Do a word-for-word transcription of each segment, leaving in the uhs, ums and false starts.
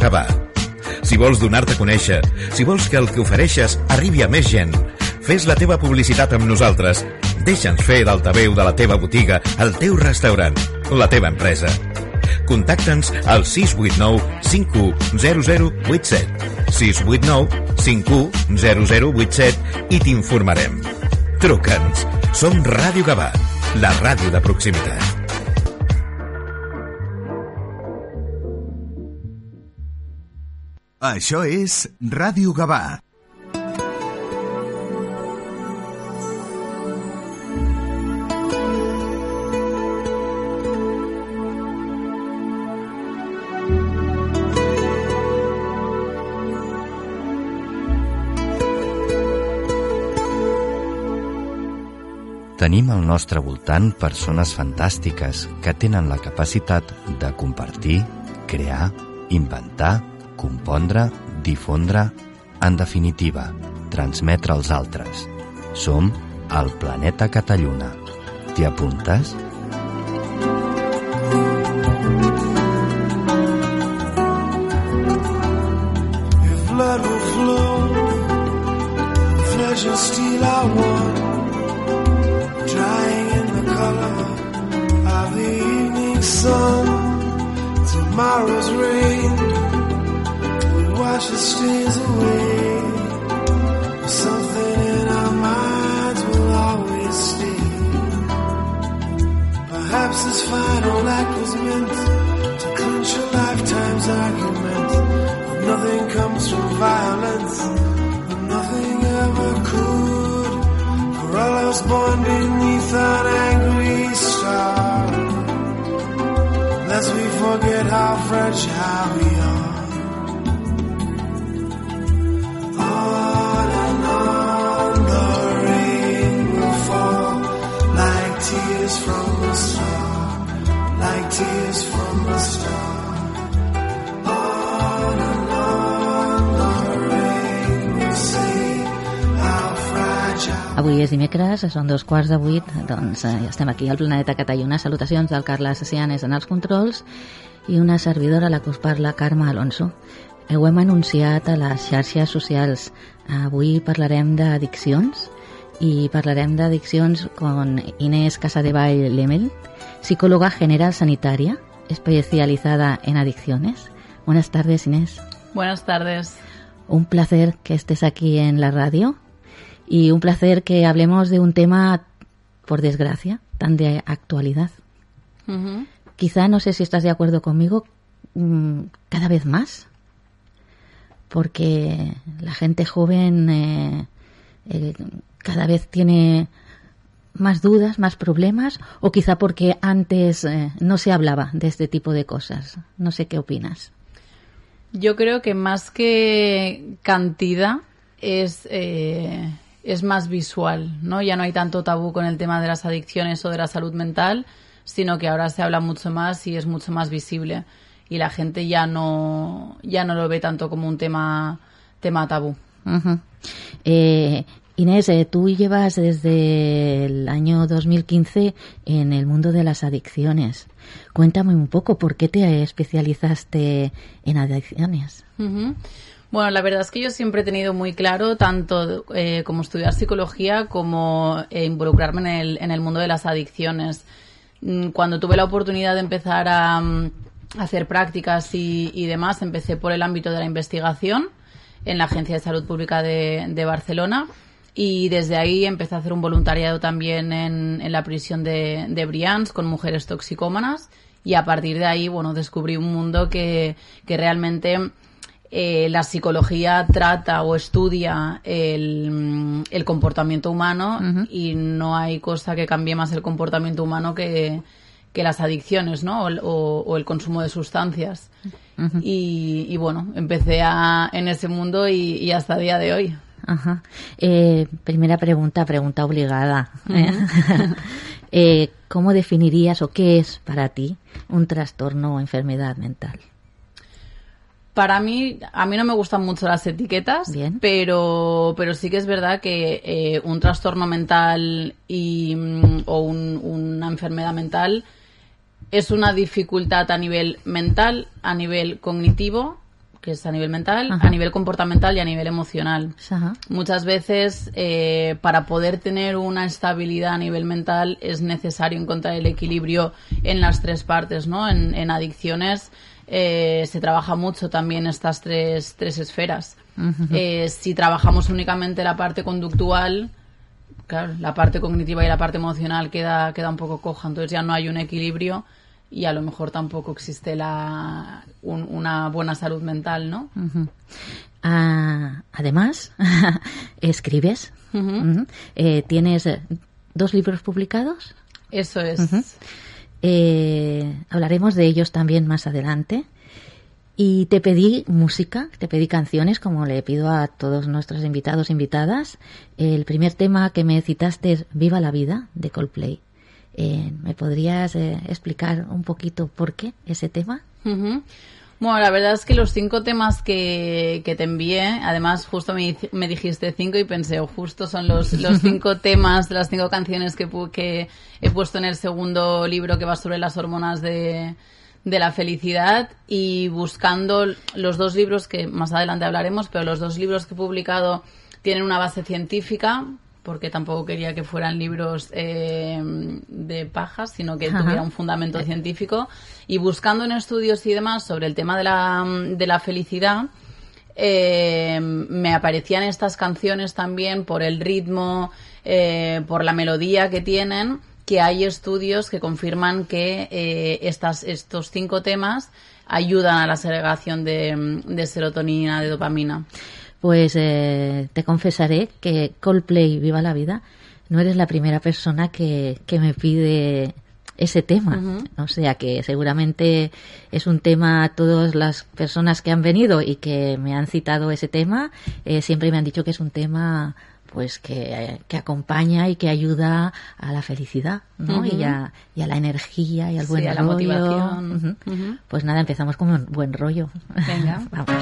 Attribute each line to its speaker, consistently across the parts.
Speaker 1: Gavà. Si vols donar-te a conèixer, si vols que el que ofereixes arribi a més gent, fes la teva publicitat amb nosaltres. Deixa'ns fer d'altaveu de la teva botiga, el teu restaurant, la teva empresa. Contacta'ns al sis vuit nou cinc u zero zero vuit set, sis vuit nou cinc u zero zero vuit set i t'informarem. Truca'ns. Som Ràdio Gavà, la ràdio de proximitat.
Speaker 2: Això és Ràdio Gavà.
Speaker 3: Tenim al nostre voltant persones fantàstiques que tenen la capacitat de compartir, crear, inventar, compondre, difondre, en definitiva, transmetre als altres. Som el Planeta Catalluna. T'hi apuntes?
Speaker 4: If blood will flow, flesh and steel are one, drying in the color of the evening sun. Tomorrow's rain will wash the stains away. Something in our minds will always stay. Perhaps this final act was meant to clinch a lifetime's argument. But nothing comes from violence, and nothing ever could. For all us born beneath an angry star, lest we forget how fragile we are. On and on the rain will fall like tears from a star, like tears from a star. On and on the rain will say how fragile.
Speaker 5: Avui és dimecres, són dos quarts de vuit, doncs eh, estem aquí al Planeta Catalluna. Salutacions del Carles Cianes en els controls i una servidora, la que us parla, Carme Alonso. Ho hem anunciat a les xarxes socials. Avui parlarem d'addiccions y parlarem d'addiccions con Inés Casadevall Lemel, psicóloga general sanitaria especializada en adicciones. Buenas tardes, Inés.
Speaker 6: Buenas tardes.
Speaker 5: Un placer que estés aquí en la radio y un placer que hablemos de un tema, por desgracia, tan de actualidad.
Speaker 6: Uh-huh.
Speaker 5: Quizá, no sé si estás de acuerdo conmigo, cada vez más, porque la gente joven eh, eh, cada vez tiene más dudas, más problemas, o quizá porque antes eh, no se hablaba de este tipo de cosas. No sé qué opinas.
Speaker 6: Yo creo que más que cantidad es, eh, es más visual, ¿no? Ya no hay tanto tabú con el tema de las adicciones o de la salud mental, sino que ahora se habla mucho más y es mucho más visible. Y la gente ya no ya no lo ve tanto como un tema tema tabú.
Speaker 5: Uh-huh. eh, Inés, eh, tú llevas desde el año dos mil quince en el mundo de las adicciones. Cuéntame un poco, ¿por qué te especializaste en adicciones?
Speaker 6: Uh-huh. Bueno, la verdad es que yo siempre he tenido muy claro, tanto eh, como estudiar psicología como eh, involucrarme en el, en el mundo de las adicciones. Cuando tuve la oportunidad de empezar a hacer prácticas y, y demás, empecé por el ámbito de la investigación en la Agencia de Salud Pública de, de Barcelona, y desde ahí empecé a hacer un voluntariado también en, en la prisión de, de Brians con mujeres toxicómanas, y a partir de ahí, bueno, descubrí un mundo que, que realmente eh, la psicología trata o estudia el, el comportamiento humano. Uh-huh. Y no hay cosa que cambie más el comportamiento humano que que las adicciones, ¿no? O, o, o el consumo de sustancias. Uh-huh. Y, y bueno, empecé a, en ese mundo y, y hasta el día de hoy.
Speaker 5: Ajá. Eh, primera pregunta, pregunta obligada. Uh-huh. eh, ¿Cómo definirías o qué es para ti un trastorno o enfermedad mental?
Speaker 6: Para mí, a mí no me gustan mucho las etiquetas,
Speaker 5: Bien.
Speaker 6: pero pero sí que es verdad que eh, un trastorno mental y, o un, una enfermedad mental es una dificultad a nivel mental, a nivel cognitivo, que es a nivel mental,
Speaker 5: Ajá.
Speaker 6: a nivel comportamental y a nivel emocional.
Speaker 5: Ajá.
Speaker 6: Muchas veces, eh, para poder tener una estabilidad a nivel mental, es necesario encontrar el equilibrio en las tres partes, ¿no? En, en adicciones eh, se trabaja mucho también estas tres, tres esferas. Uh-huh. Eh, si trabajamos únicamente la parte conductual, claro, la parte cognitiva y la parte emocional queda, queda un poco coja, entonces ya no hay un equilibrio y a lo mejor tampoco existe la un, una buena salud mental, ¿no?
Speaker 5: Uh-huh. Ah, además, escribes.
Speaker 6: Uh-huh.
Speaker 5: Uh-huh. Eh, ¿Tienes dos libros publicados?
Speaker 6: Eso es.
Speaker 5: Uh-huh. Eh, hablaremos de ellos también más adelante. Y te pedí música, te pedí canciones, como le pido a todos nuestros invitados e invitadas. El primer tema que me citaste es Viva la Vida, de Coldplay. Eh, ¿Me podrías eh, explicar un poquito por qué ese tema?
Speaker 6: Uh-huh. Bueno, la verdad es que los cinco temas que, que te envié, además justo me, me dijiste cinco y pensé, oh, justo son los, los cinco temas, las cinco canciones que, que he puesto en el segundo libro que va sobre las hormonas de, de la felicidad, y buscando los dos libros que más adelante hablaremos, pero los dos libros que he publicado tienen una base científica, porque tampoco quería que fueran libros eh, de pajas, sino que Ajá. tuviera un fundamento científico. Y buscando en estudios y demás sobre el tema de la, de la felicidad, eh, me aparecían estas canciones también por el ritmo, eh, por la melodía que tienen, que hay estudios que confirman que eh, estas, estos cinco temas ayudan a la segregación de, de serotonina, de dopamina.
Speaker 5: Pues eh, te confesaré que Coldplay, Viva la Vida, no eres la primera persona que, que me pide ese tema. Uh-huh. O sea que seguramente es un tema, a todas las personas que han venido y que me han citado ese tema, eh, siempre me han dicho que es un tema pues que, que acompaña y que ayuda a la felicidad, ¿no? Uh-huh. y, a, y a la energía y al buen
Speaker 6: sí,
Speaker 5: rollo.
Speaker 6: A la motivación.
Speaker 5: Uh-huh.
Speaker 6: Uh-huh.
Speaker 5: Pues nada, empezamos con un buen rollo.
Speaker 6: Venga.
Speaker 5: Vamos.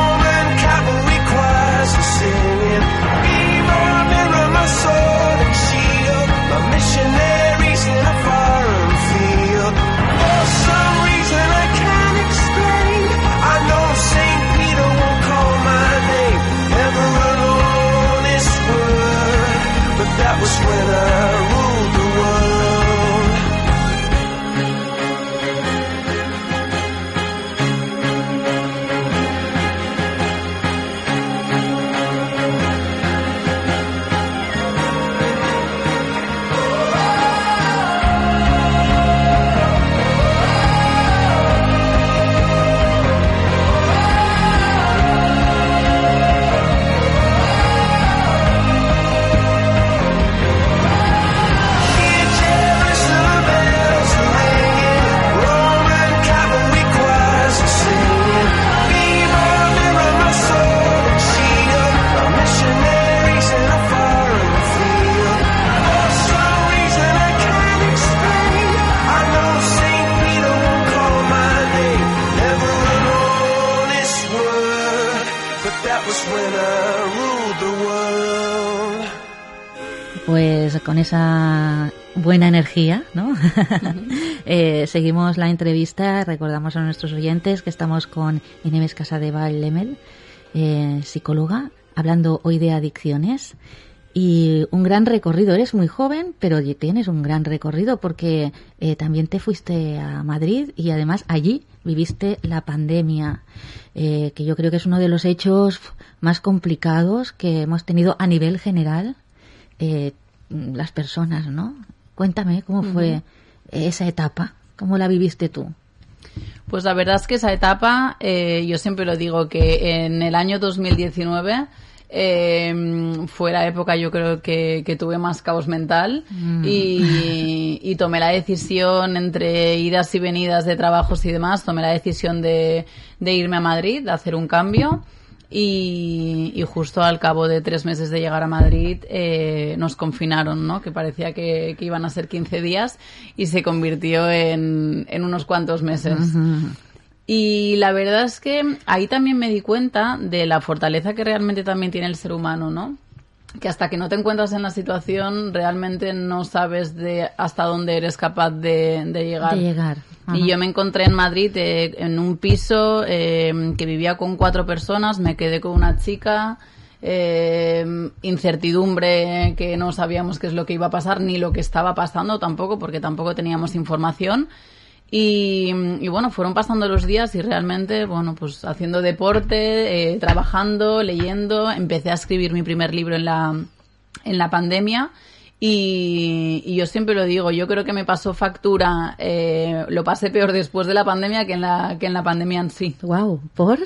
Speaker 4: She
Speaker 5: Pues con esa buena energía, ¿no? eh, seguimos la entrevista. Recordamos a nuestros oyentes que estamos con Nieves Casadevall Lemel, eh, psicóloga, hablando hoy de adicciones. Y un gran recorrido. Eres muy joven, pero tienes un gran recorrido porque eh, también te fuiste a Madrid y además allí viviste la pandemia, eh, que yo creo que es uno de los hechos más complicados que hemos tenido a nivel general eh, las personas, ¿no? Cuéntame cómo fue uh-huh. esa etapa, cómo la viviste tú.
Speaker 6: Pues la verdad es que esa etapa, eh, yo siempre lo digo, que en el año dos mil diecinueve... Eh, fue la época yo creo que, que tuve más caos mental mm. y, y tomé la decisión entre idas y venidas de trabajos y demás, tomé la decisión de, de irme a Madrid, de hacer un cambio y, y justo al cabo de tres meses de llegar a Madrid eh, nos confinaron, ¿no? Que parecía que, que iban a ser quince días y se convirtió en, en unos cuantos meses. Uh-huh. Y la verdad es que ahí también me di cuenta de la fortaleza que realmente también tiene el ser humano, ¿no? Que hasta que no te encuentras en la situación realmente no sabes de hasta dónde eres capaz de, de llegar.
Speaker 5: De llegar. Ajá.
Speaker 6: Y yo me encontré en Madrid eh, en un piso eh, que vivía con cuatro personas, me quedé con una chica, eh, incertidumbre, que no sabíamos qué es lo que iba a pasar ni lo que estaba pasando tampoco, porque tampoco teníamos información. Y, y bueno, fueron pasando los días y realmente, bueno, pues haciendo deporte, eh, trabajando, leyendo, empecé a escribir mi primer libro en la, en la pandemia y, y yo siempre lo digo, yo creo que me pasó factura, eh, lo pasé peor después de la pandemia que en la, que en la pandemia en sí.
Speaker 5: Wow, ¿por?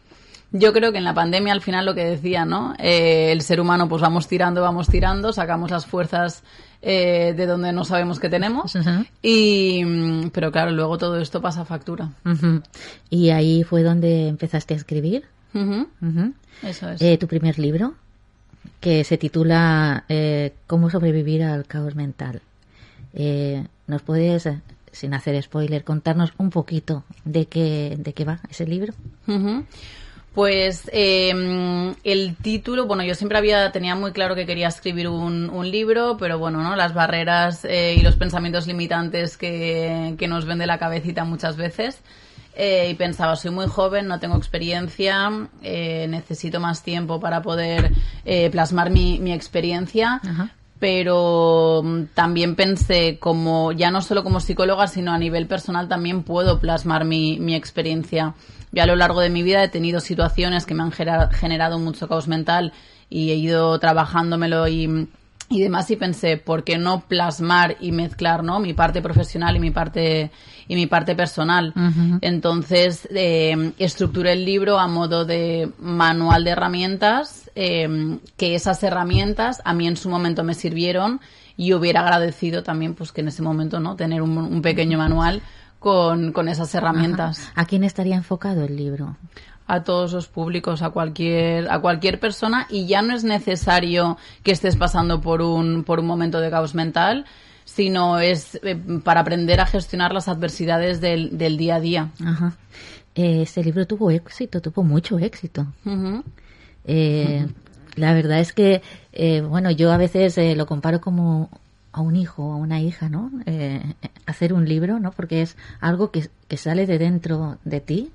Speaker 6: Yo creo que en la pandemia al final lo que decía, ¿no? Eh, el ser humano pues vamos tirando, vamos tirando, sacamos las fuerzas eh, de donde no sabemos que tenemos. Uh-huh. Y pero claro, luego todo esto pasa factura.
Speaker 5: Uh-huh. Y ahí fue donde empezaste a escribir.
Speaker 6: Uh-huh.
Speaker 5: Uh-huh.
Speaker 6: Eso es.
Speaker 5: Eh, tu primer libro, que se titula eh, ¿Cómo sobrevivir al caos mental? Eh, ¿Nos puedes, sin hacer spoiler, contarnos un poquito de qué, de qué va ese libro?
Speaker 6: Uh-huh. Pues eh, el título, bueno, yo siempre había tenía muy claro que quería escribir un, un libro, pero bueno, ¿no? Las barreras eh, y los pensamientos limitantes que, que nos ven de la cabecita muchas veces. Eh, y pensaba, soy muy joven, no tengo experiencia, eh, necesito más tiempo para poder eh, plasmar mi, mi experiencia. Ajá. Pero también pensé, como ya no solo como psicóloga, sino a nivel personal también puedo plasmar mi, mi experiencia. Yo a lo largo de mi vida he tenido situaciones que me han generado mucho caos mental y he ido trabajándomelo y, y demás, y pensé, ¿por qué no plasmar y mezclar, ¿no? Mi parte profesional y mi parte y mi parte personal? Uh-huh. Entonces eh, estructuré el libro a modo de manual de herramientas, eh, que esas herramientas a mí en su momento me sirvieron y hubiera agradecido también pues que en ese momento, ¿no? Tener un, un pequeño manual con, con esas herramientas.
Speaker 5: Ajá. ¿A quién estaría enfocado el libro?
Speaker 6: A todos los públicos, a cualquier a cualquier persona, y ya no es necesario que estés pasando por un por un momento de caos mental, sino es eh, para aprender a gestionar las adversidades del, del día a día. Ajá.
Speaker 5: Eh, este libro tuvo éxito, tuvo mucho éxito. Uh-huh. Eh, uh-huh. La verdad es que, eh, bueno, yo a veces eh, lo comparo como a un hijo o a una hija, ¿no? Eh, hacer un libro, ¿no? Porque es algo que, que sale de dentro de ti.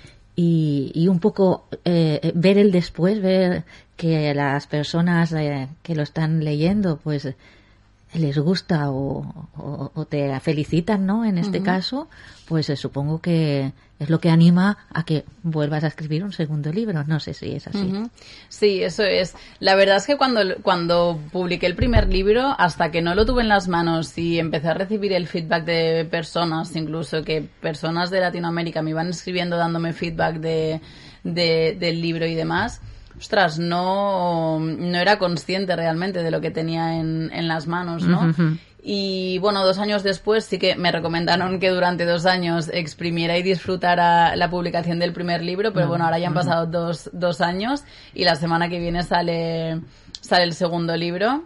Speaker 5: Y, y un poco eh, ver el después, ver que las personas eh, que lo están leyendo pues les gusta o, o, o te felicitan, ¿no? En este uh-huh. caso, pues eh, supongo que es lo que anima a que vuelvas a escribir un segundo libro. No sé si es así.
Speaker 6: Uh-huh. Sí, eso es. La verdad es que cuando, cuando publiqué el primer libro, hasta que no lo tuve en las manos y empecé a recibir el feedback de personas, incluso que personas de Latinoamérica me iban escribiendo dándome feedback de, de, del libro y demás, ostras, no, no era consciente realmente de lo que tenía en, en las manos, ¿no? Uh-huh. Y bueno, dos años después sí que me recomendaron que durante dos años exprimiera y disfrutara la publicación del primer libro, pero uh-huh. bueno, ahora ya han pasado dos, dos años y la semana que viene sale, sale el segundo libro.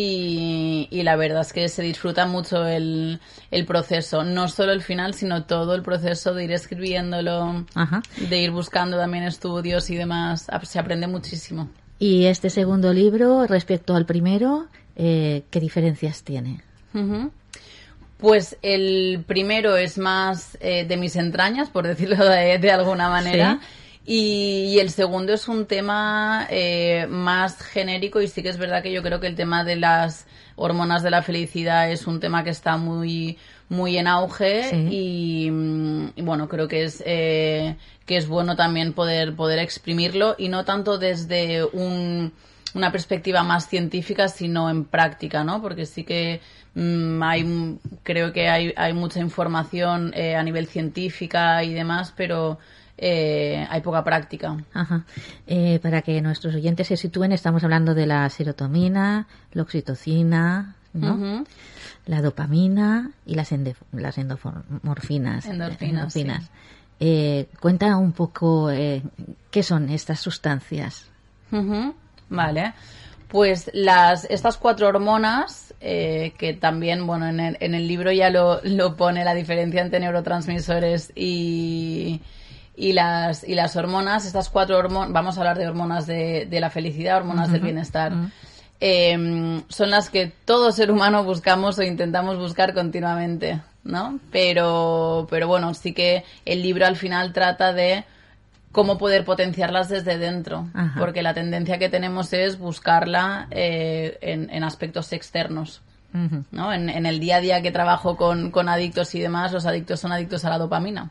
Speaker 6: Y, y la verdad es que se disfruta mucho el, el proceso, no solo el final, sino todo el proceso de ir escribiéndolo, ajá, de ir buscando también estudios y demás. Se aprende muchísimo.
Speaker 5: Y este segundo libro, respecto al primero, eh, ¿qué diferencias tiene?
Speaker 6: Uh-huh. Pues el primero es más eh, de mis entrañas, por decirlo de, de alguna manera. ¿Sí? Y, y el segundo es un tema eh, más genérico, y sí que es verdad que yo creo que el tema de las hormonas de la felicidad es un tema que está muy muy en auge. Sí. y, y bueno, creo que es eh, que es bueno también poder poder exprimirlo, y no tanto desde un, una perspectiva más científica, sino en práctica, ¿no? Porque sí que mmm, hay creo que hay, hay mucha información eh, a nivel científica y demás, pero Eh, hay poca práctica.
Speaker 5: Ajá. Eh, para que nuestros oyentes se sitúen, estamos hablando de la serotonina, la oxitocina, ¿no? Uh-huh. La dopamina y las, ende- las endorfinas.
Speaker 6: Endorfinas,
Speaker 5: endorfinas.
Speaker 6: Sí.
Speaker 5: Eh, cuenta un poco eh, qué son estas sustancias.
Speaker 6: Uh-huh. Vale. Pues las estas cuatro hormonas, eh, que también, bueno, en el, en el libro ya lo, lo pone la diferencia entre neurotransmisores y... Y las y las hormonas, estas cuatro hormonas, vamos a hablar de hormonas de, de la felicidad, hormonas uh-huh. del bienestar, uh-huh. eh, son las que todo ser humano buscamos o intentamos buscar continuamente, ¿no? Pero, pero bueno, sí que el libro al final trata de cómo poder potenciarlas desde dentro, uh-huh. porque la tendencia que tenemos es buscarla eh, en, en aspectos externos. Uh-huh. ¿No? En, en el día a día que trabajo con, con adictos y demás, los adictos son adictos a la dopamina.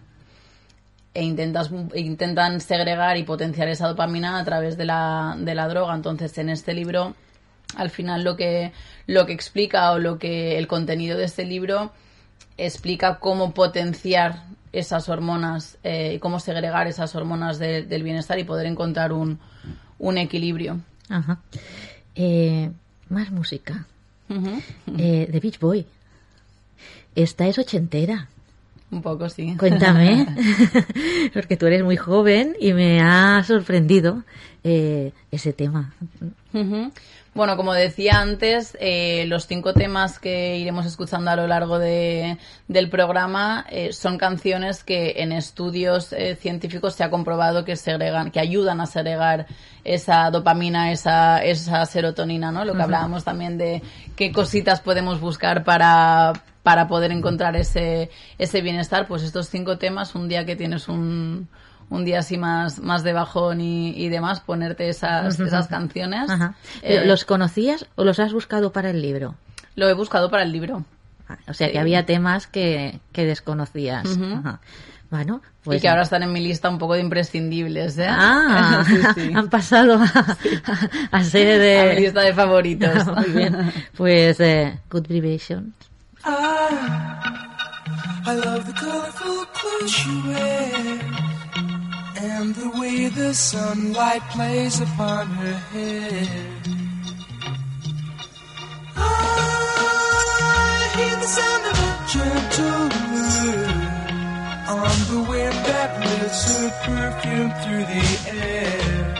Speaker 6: E intentas, intentan segregar y potenciar esa dopamina a través de la, de la droga. Entonces, en este libro, al final lo que, lo que explica, o lo que el contenido de este libro explica cómo potenciar esas hormonas y eh, cómo segregar esas hormonas de, del bienestar y poder encontrar un, un equilibrio.
Speaker 5: Ajá. Eh, más música.
Speaker 6: Uh-huh.
Speaker 5: Eh, The Beach Boy. Esta es ochentera.
Speaker 6: Un poco, sí.
Speaker 5: Cuéntame, porque tú eres muy joven y me ha sorprendido eh, ese tema.
Speaker 6: Uh-huh. Bueno, como decía antes, eh, los cinco temas que iremos escuchando a lo largo de, del programa eh, son canciones que en estudios eh, científicos se ha comprobado que segregan, que ayudan a segregar esa dopamina, esa, esa serotonina, ¿no? Lo que uh-huh. hablábamos también de qué cositas podemos buscar para... para poder encontrar ese ese bienestar. Pues estos cinco temas, un día que tienes un, un día así más, más de bajón y, y demás, ponerte esas, uh-huh. esas canciones.
Speaker 5: Ajá. Eh, ¿Los conocías o los has buscado para el libro?
Speaker 6: Lo he buscado para el libro.
Speaker 5: Ah, o sea, sí. que había temas que, que desconocías. Uh-huh. Ajá. Bueno, pues...
Speaker 6: Y que ahora están en mi lista un poco de imprescindibles, ¿eh?
Speaker 5: Ah, sí, sí. Han pasado a, sí. a, a ser de...
Speaker 6: A mi lista de favoritos.
Speaker 5: Muy bien. Pues, eh, Good Vibrations.
Speaker 4: I, I love the colorful clothes you wear, and the way the sunlight plays upon her hair. I hear the sound of a gentle word on the wind that lifts her perfume through the air.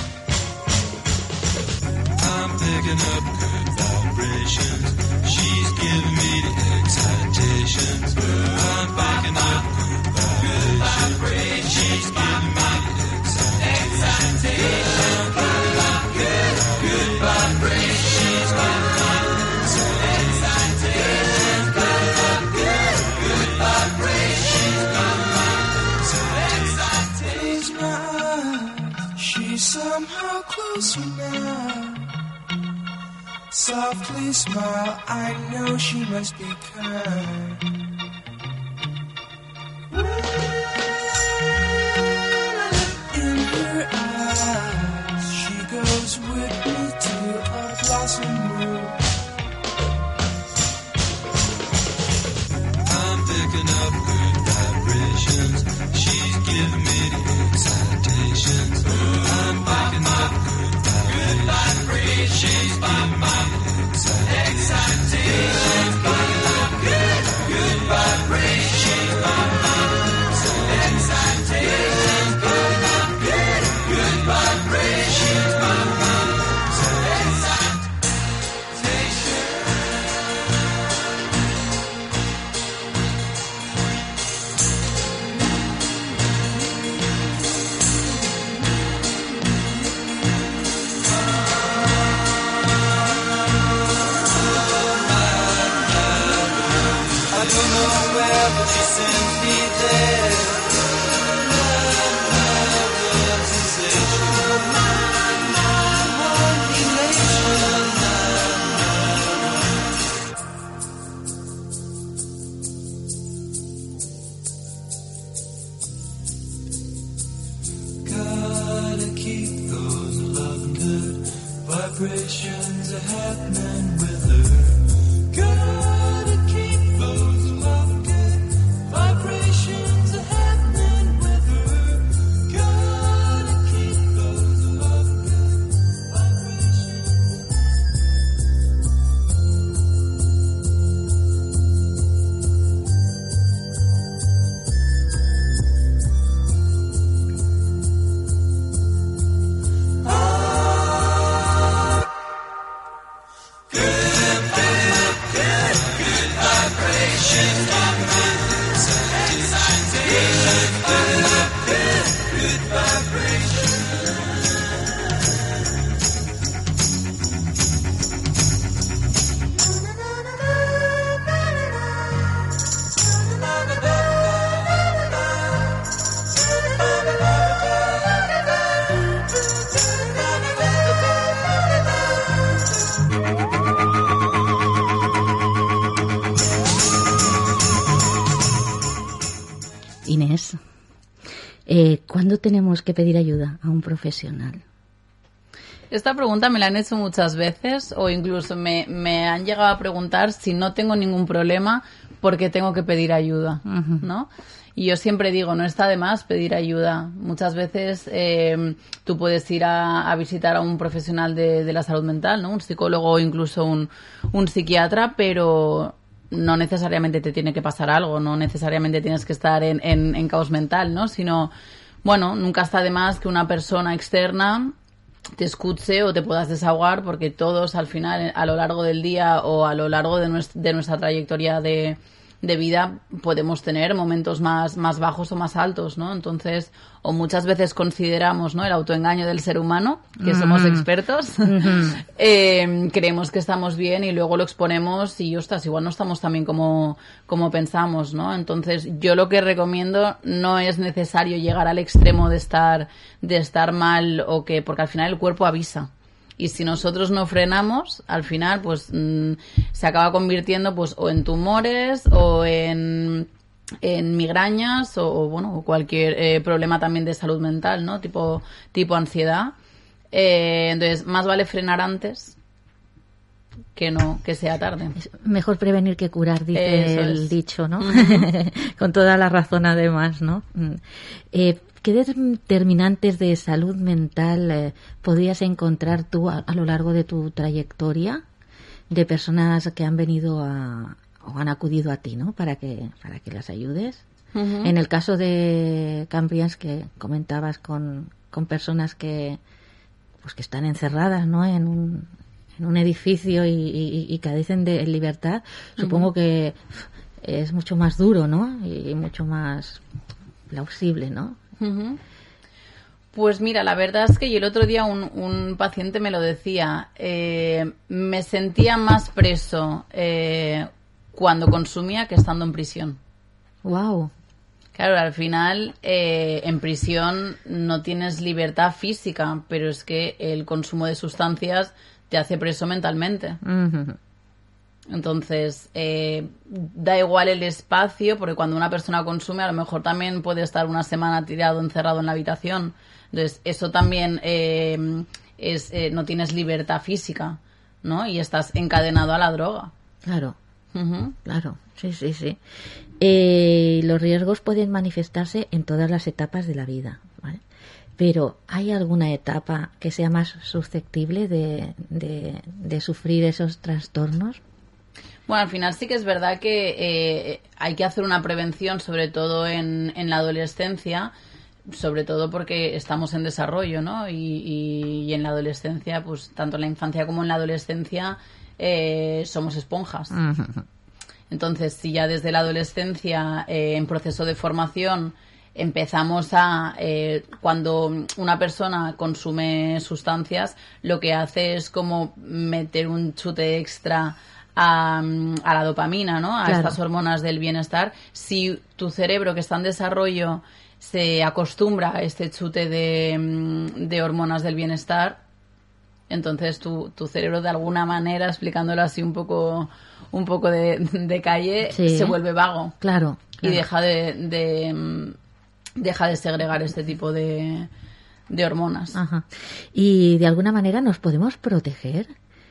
Speaker 4: I'm picking up good vibrations. She's giving me the excitations. I'm picking up good vibrations. She's giving me the excitations. Good, good vibrations. She's giving me the excitations. Good, good vibrations. She's giving me the excitations. Close my eyes. She's somehow closer now. Softly smile, I know she must be kind. In her eyes, she goes with me to a blossom room. I'm picking up good vibrations. She's giving me the excitations. I'm picking up good vibrations. She's giving me excitation, good, good vibrations. love, but she sent me there. She said she was my elation. Gotta keep those loving good vibrations are happening with her. Gotta keep those loving good vibrations are happening with her. Gotta keep those loving good vibrations.
Speaker 5: Inés, eh, ¿cuándo tenemos que pedir ayuda a un profesional?
Speaker 6: Esta pregunta me la han hecho muchas veces o incluso me, me han llegado a preguntar si no tengo ningún problema porque tengo que pedir ayuda, uh-huh. ¿no? Y yo siempre digo, no está de más pedir ayuda. Muchas veces eh, tú puedes ir a, a visitar a un profesional de, de la salud mental, ¿no? Un psicólogo o incluso un, un psiquiatra, pero no necesariamente te tiene que pasar algo, no necesariamente tienes que estar en, en, en caos mental, ¿no? Sino, bueno, nunca está de más que una persona externa te escuche o te puedas desahogar, porque todos al final, a lo largo del día o a lo largo de, nuestra, de nuestra trayectoria de, de vida, podemos tener momentos más, más bajos o más altos, ¿no? Entonces, o muchas veces consideramos, ¿no?, el autoengaño del ser humano, que mm-hmm. somos expertos, mm-hmm. eh, creemos que estamos bien y luego lo exponemos y, ostras, igual no estamos tan bien como, como pensamos, ¿no? Entonces, yo lo que recomiendo no es necesario llegar al extremo de estar, de estar mal o que, porque al final el cuerpo avisa. Y si nosotros no frenamos, al final, pues, mmm, se acaba convirtiendo, pues, o en tumores o en, en migrañas o, o bueno, cualquier eh, problema también de salud mental, ¿no? Tipo, tipo ansiedad. Eh, entonces, más vale frenar antes que no, que sea tarde.
Speaker 5: Es mejor prevenir que curar, dice Eso el es. dicho, ¿no?
Speaker 6: Uh-huh.
Speaker 5: Con toda la razón, además, ¿no? Eh, ¿Qué determinantes de salud mental eh, podrías encontrar tú a, a lo largo de tu trayectoria de personas que han venido a, o han acudido a ti, ¿no?, para que para que las ayudes? Uh-huh. En el caso de Cambrians, que comentabas con, con personas que pues que están encerradas, ¿no?, en un en un edificio y, y, y carecen de libertad, uh-huh. supongo que es mucho más duro, ¿no?, y mucho más plausible, ¿no?
Speaker 6: Uh-huh. Pues mira, la verdad es que yo el otro día un, un paciente me lo decía, eh, me sentía más preso eh, cuando consumía que estando en prisión.
Speaker 5: Wow.
Speaker 6: Claro, al final eh, en prisión no tienes libertad física, pero es que el consumo de sustancias te hace preso mentalmente.
Speaker 5: Uh-huh.
Speaker 6: Entonces, eh, da igual el espacio, porque cuando una persona consume, a lo mejor también puede estar una semana tirado, encerrado en la habitación. Entonces, eso también eh, es eh, no tienes libertad física, ¿no? Y estás encadenado a la droga.
Speaker 5: Claro,
Speaker 6: uh-huh.
Speaker 5: claro, sí, sí, sí. Eh, los riesgos pueden manifestarse en todas las etapas de la vida, ¿vale? Pero, ¿hay alguna etapa que sea más susceptible de, de, de sufrir esos trastornos?
Speaker 6: Bueno, al final sí que es verdad que eh, hay que hacer una prevención, sobre todo en, en la adolescencia, sobre todo porque estamos en desarrollo, ¿no? Y, y, y en la adolescencia, pues tanto en la infancia como en la adolescencia, eh, somos esponjas. Uh-huh. Entonces, si ya desde la adolescencia, eh, en proceso de formación, empezamos a, eh, cuando una persona consume sustancias, lo que hace es como meter un chute extra a, a la dopamina, ¿no? A
Speaker 5: claro.
Speaker 6: estas hormonas del bienestar. Si tu cerebro, que está en desarrollo, se acostumbra a este chute de, de hormonas del bienestar, entonces tu, tu cerebro, de alguna manera, explicándolo así un poco un poco de, de calle,
Speaker 5: sí.
Speaker 6: se vuelve vago.
Speaker 5: Claro.
Speaker 6: Y deja de, de deja de segregar este tipo de, de hormonas.
Speaker 5: Ajá. Y de alguna manera nos podemos proteger.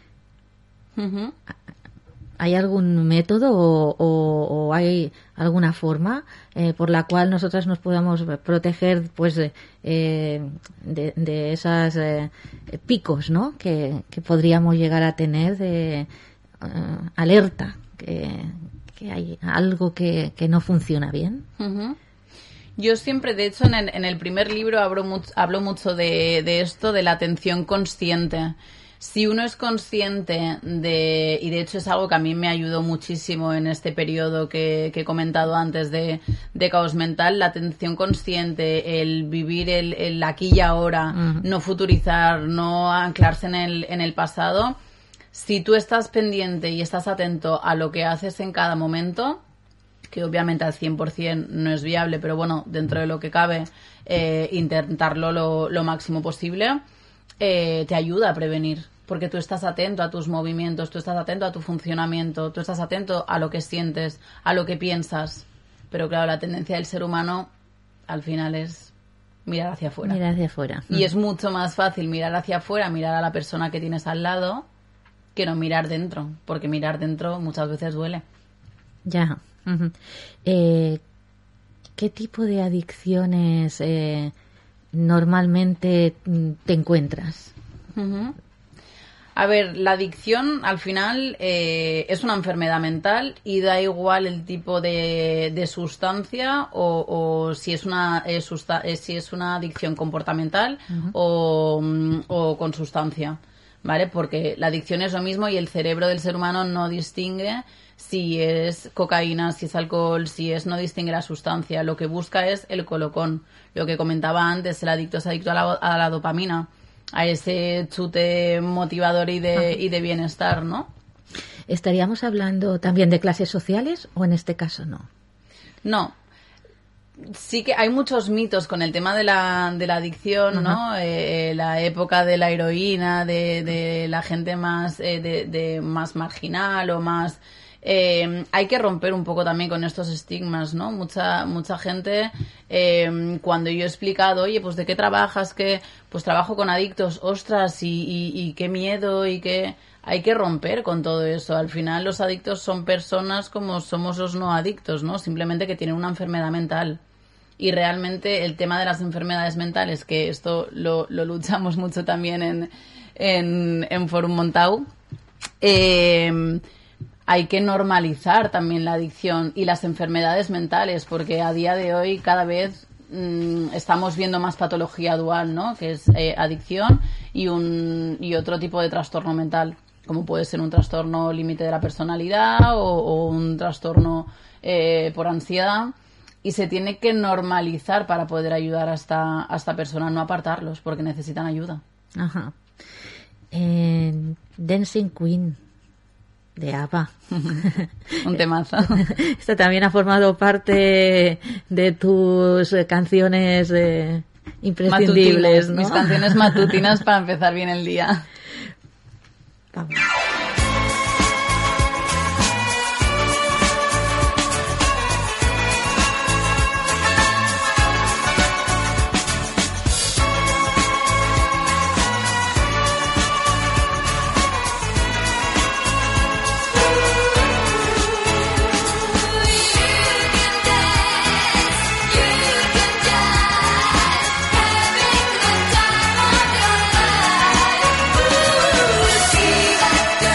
Speaker 6: Uh-huh.
Speaker 5: ¿Hay algún método o, o, o hay alguna forma eh, por la cual nosotras nos podamos proteger, pues, eh, de, de esos eh, picos, ¿no? Que, que podríamos llegar a tener de uh, alerta, que, que hay algo que, que no funciona bien?
Speaker 6: Uh-huh. Yo siempre, de hecho, en el, en el primer libro hablo mucho, hablo mucho de, de esto, de la atención consciente. Si uno es consciente de, y de hecho es algo que a mí me ayudó muchísimo en este periodo que, que he comentado antes de, de caos mental, la atención consciente, el vivir el, el aquí y ahora, uh-huh. no futurizar, no anclarse en el, en el pasado. Si tú estás pendiente y estás atento a lo que haces en cada momento, que obviamente al cien por ciento no es viable, pero bueno, dentro de lo que cabe, eh, intentarlo lo, lo máximo posible, eh, te ayuda a prevenir, porque tú estás atento a tus movimientos, tú estás atento a tu funcionamiento, tú estás atento a lo que sientes, a lo que piensas. Pero claro, la tendencia del ser humano al final es mirar hacia afuera.
Speaker 5: Mirar hacia afuera.
Speaker 6: Y es mucho más fácil mirar hacia afuera, mirar a la persona que tienes al lado, que no mirar dentro, porque mirar dentro muchas veces duele.
Speaker 5: Ya. Uh-huh. Eh, ¿Qué tipo de adicciones eh, normalmente te encuentras?
Speaker 6: Uh-huh. A ver, la adicción al final eh, es una enfermedad mental y da igual el tipo de, de sustancia o, o si es una eh, susta- eh, si es una adicción comportamental uh-huh. o, o con sustancia, ¿vale? Porque la adicción es lo mismo y el cerebro del ser humano no distingue si es cocaína, si es alcohol, si es, no distingue la sustancia. Lo que busca es el colocón. Lo que comentaba antes, el adicto es adicto a la, a la dopamina, a ese chute motivador y de, y de bienestar, ¿no?
Speaker 5: ¿Estaríamos hablando también de clases sociales o en este caso no?
Speaker 6: No. Sí que hay muchos mitos con el tema de la, de la adicción, uh-huh. ¿no? Eh, la época de la heroína, de, de la gente más, eh, de, de más marginal o más... Eh, hay que romper un poco también con estos estigmas, ¿no? Mucha mucha gente, eh, cuando yo he explicado, oye, pues ¿de qué trabajas? Que pues trabajo con adictos, ostras, y, y, y qué miedo, y qué... Hay que romper con todo eso. Al final los adictos son personas como somos los no adictos, ¿no? Simplemente que tienen una enfermedad mental. Y realmente el tema de las enfermedades mentales, que esto lo, lo luchamos mucho también en, en, en Forum Montau, eh... hay que normalizar también la adicción y las enfermedades mentales, porque a día de hoy cada vez mmm, estamos viendo más patología dual, ¿no? Que es eh, adicción y un y otro tipo de trastorno mental, como puede ser un trastorno límite de la personalidad o, o un trastorno eh, por ansiedad. Y se tiene que normalizar para poder ayudar a esta, a esta persona, no apartarlos, porque necesitan ayuda.
Speaker 5: Ajá. Eh, Dancing Queen de ABBA.
Speaker 6: Un temazo.
Speaker 5: Esto también ha formado parte de tus canciones eh, imprescindibles,
Speaker 6: matutinas,
Speaker 5: ¿no?
Speaker 6: Mis canciones matutinas para empezar bien el día.
Speaker 5: Vamos.
Speaker 7: See that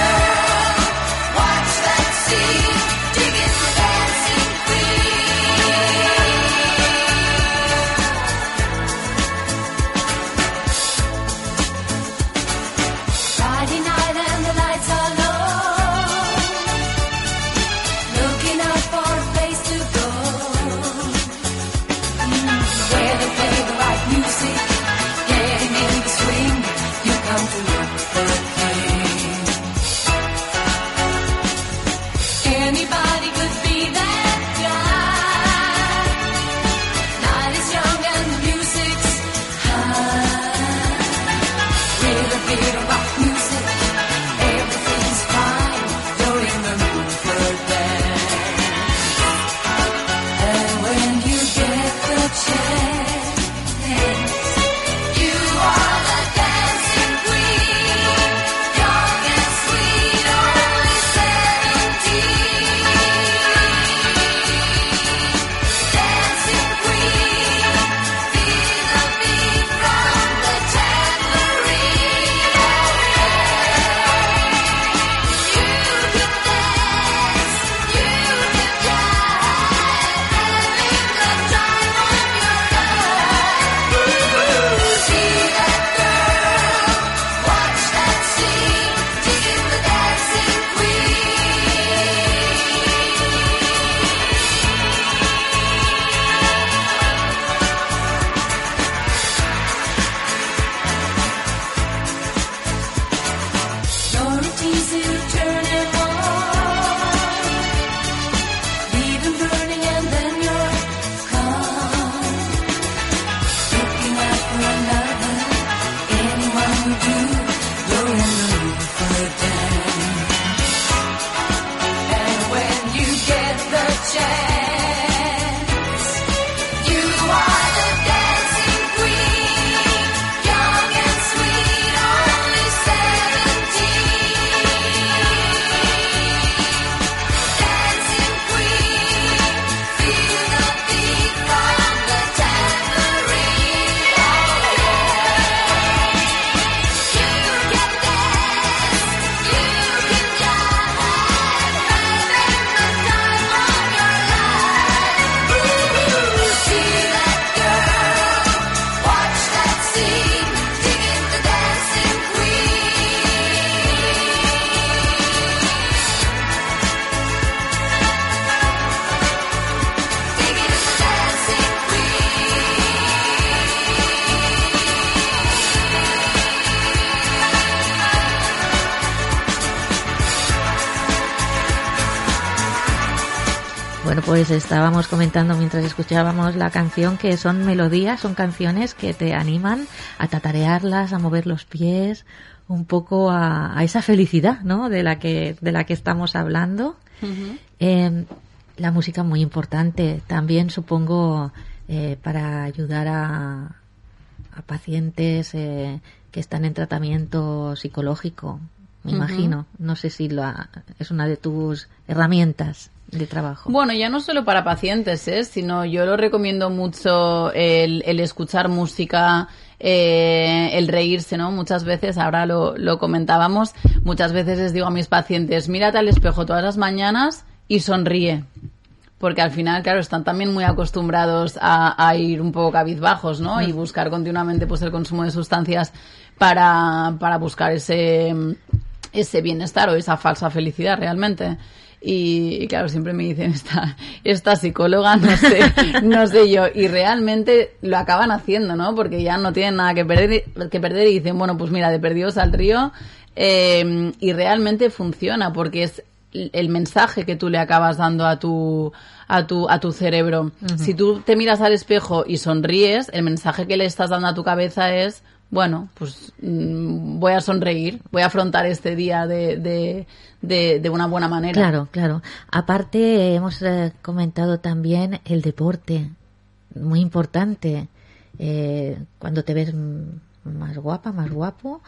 Speaker 5: Bueno, pues estábamos comentando mientras escuchábamos la canción que son melodías, son canciones que te animan a tatarearlas, a mover los pies, un poco a, a esa felicidad, ¿no? De la que de la que estamos hablando. Uh-huh. Eh, la música muy importante, también supongo eh, para ayudar a, a pacientes eh, que están en tratamiento psicológico, me uh-huh. imagino. No sé si lo ha, es una de tus herramientas de trabajo.
Speaker 6: Bueno, ya no solo para pacientes, ¿eh? Sino yo lo recomiendo mucho el, el escuchar música, eh, el reírse, ¿no? Muchas veces, ahora lo, lo comentábamos, muchas veces les digo a mis pacientes, mírate al espejo todas las mañanas y sonríe. Porque al final, claro, están también muy acostumbrados a, a ir un poco cabizbajos, ¿no? Y buscar continuamente pues el consumo de sustancias para, para buscar ese, ese bienestar o esa falsa felicidad realmente. Y, y claro, siempre me dicen, esta, esta psicóloga, no sé, no sé yo. Y realmente lo acaban haciendo, ¿no? Porque ya no tienen nada que perder, que perder y dicen, bueno, pues mira, de perdidos al río. Eh, y realmente funciona porque es el mensaje que tú le acabas dando a tu a tu a tu cerebro. Uh-huh. Si tú te miras al espejo y sonríes, el mensaje que le estás dando a tu cabeza es, bueno, pues mmm, voy a sonreír, voy a afrontar este día de, de, de, de una buena manera.
Speaker 5: Claro, claro. Aparte, hemos eh, comentado también el deporte, muy importante. Eh, cuando te ves más guapa, más guapo,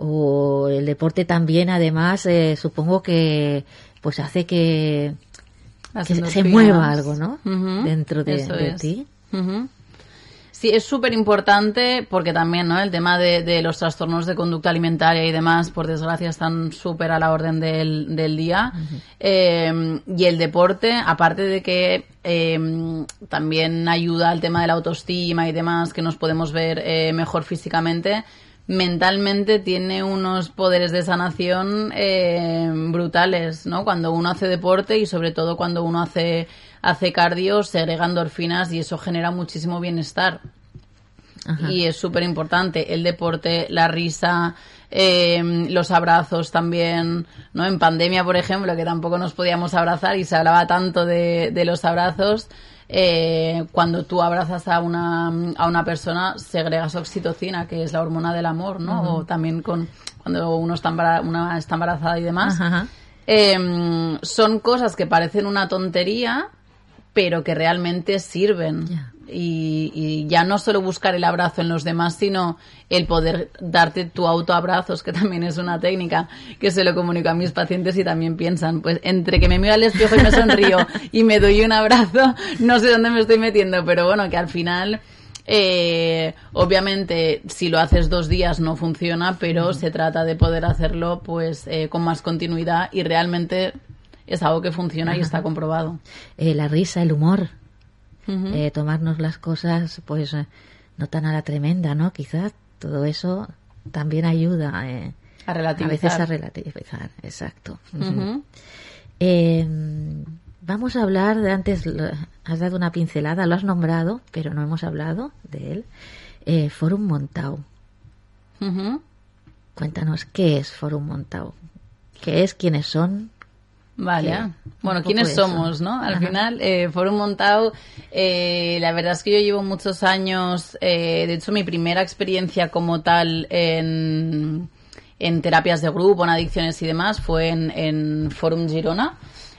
Speaker 5: o el deporte también, además, eh, supongo que pues hace que, que se mueva algo, ¿no? Uh-huh. Dentro de, de ti.
Speaker 6: Uh-huh. Sí, es súper importante porque también, ¿no? El tema de, de los trastornos de conducta alimentaria y demás, por desgracia, están súper a la orden del, del día. Uh-huh. Eh, y el deporte, aparte de que eh, también ayuda al tema de la autoestima y demás, que nos podemos ver eh, mejor físicamente, mentalmente tiene unos poderes de sanación eh, brutales, ¿no? Cuando uno hace deporte y sobre todo cuando uno hace hace cardio, se agregan endorfinas y eso genera muchísimo bienestar. Ajá. Y es súper importante el deporte, la risa, eh, los abrazos también, ¿no? En pandemia, por ejemplo, que tampoco nos podíamos abrazar y se hablaba tanto de, de los abrazos. Eh, cuando tú abrazas a una a una persona segregas oxitocina, que es la hormona del amor, ¿no? Uh-huh. O también con cuando uno está, embara- una está embarazada y demás. Uh-huh. Eh, son cosas que parecen una tontería, pero que realmente sirven. Yeah. Y, y ya no solo buscar el abrazo en los demás, sino el poder darte tu autoabrazos, que también es una técnica que se lo comunico a mis pacientes y también piensan, pues entre que me miro al espejo y me sonrío y me doy un abrazo, no sé dónde me estoy metiendo, pero bueno, que al final, eh, obviamente, si lo haces dos días no funciona, pero uh-huh. se trata de poder hacerlo pues eh, con más continuidad y realmente es algo que funciona. Uh-huh. Y está comprobado.
Speaker 5: Eh, la risa, el humor. Uh-huh. Eh, tomarnos las cosas pues eh, no tan a la tremenda, ¿no? Quizás todo eso también ayuda eh,
Speaker 6: a relativizar.
Speaker 5: A veces a relativizar, exacto.
Speaker 6: Uh-huh.
Speaker 5: Eh, vamos a hablar de antes, has dado una pincelada, lo has nombrado, pero no hemos hablado de él. Eh, Fórum Montau.
Speaker 6: Uh-huh.
Speaker 5: Cuéntanos, ¿qué es Fórum Montau? ¿Qué es? ¿Quiénes son?
Speaker 6: Vale, sí, bueno, ¿quiénes somos, no? Al Ajá. final, eh, Fórum Montau, eh, la verdad es que yo llevo muchos años, eh, de hecho mi primera experiencia como tal en, en terapias de grupo, en adicciones y demás, fue en, en Fórum Girona.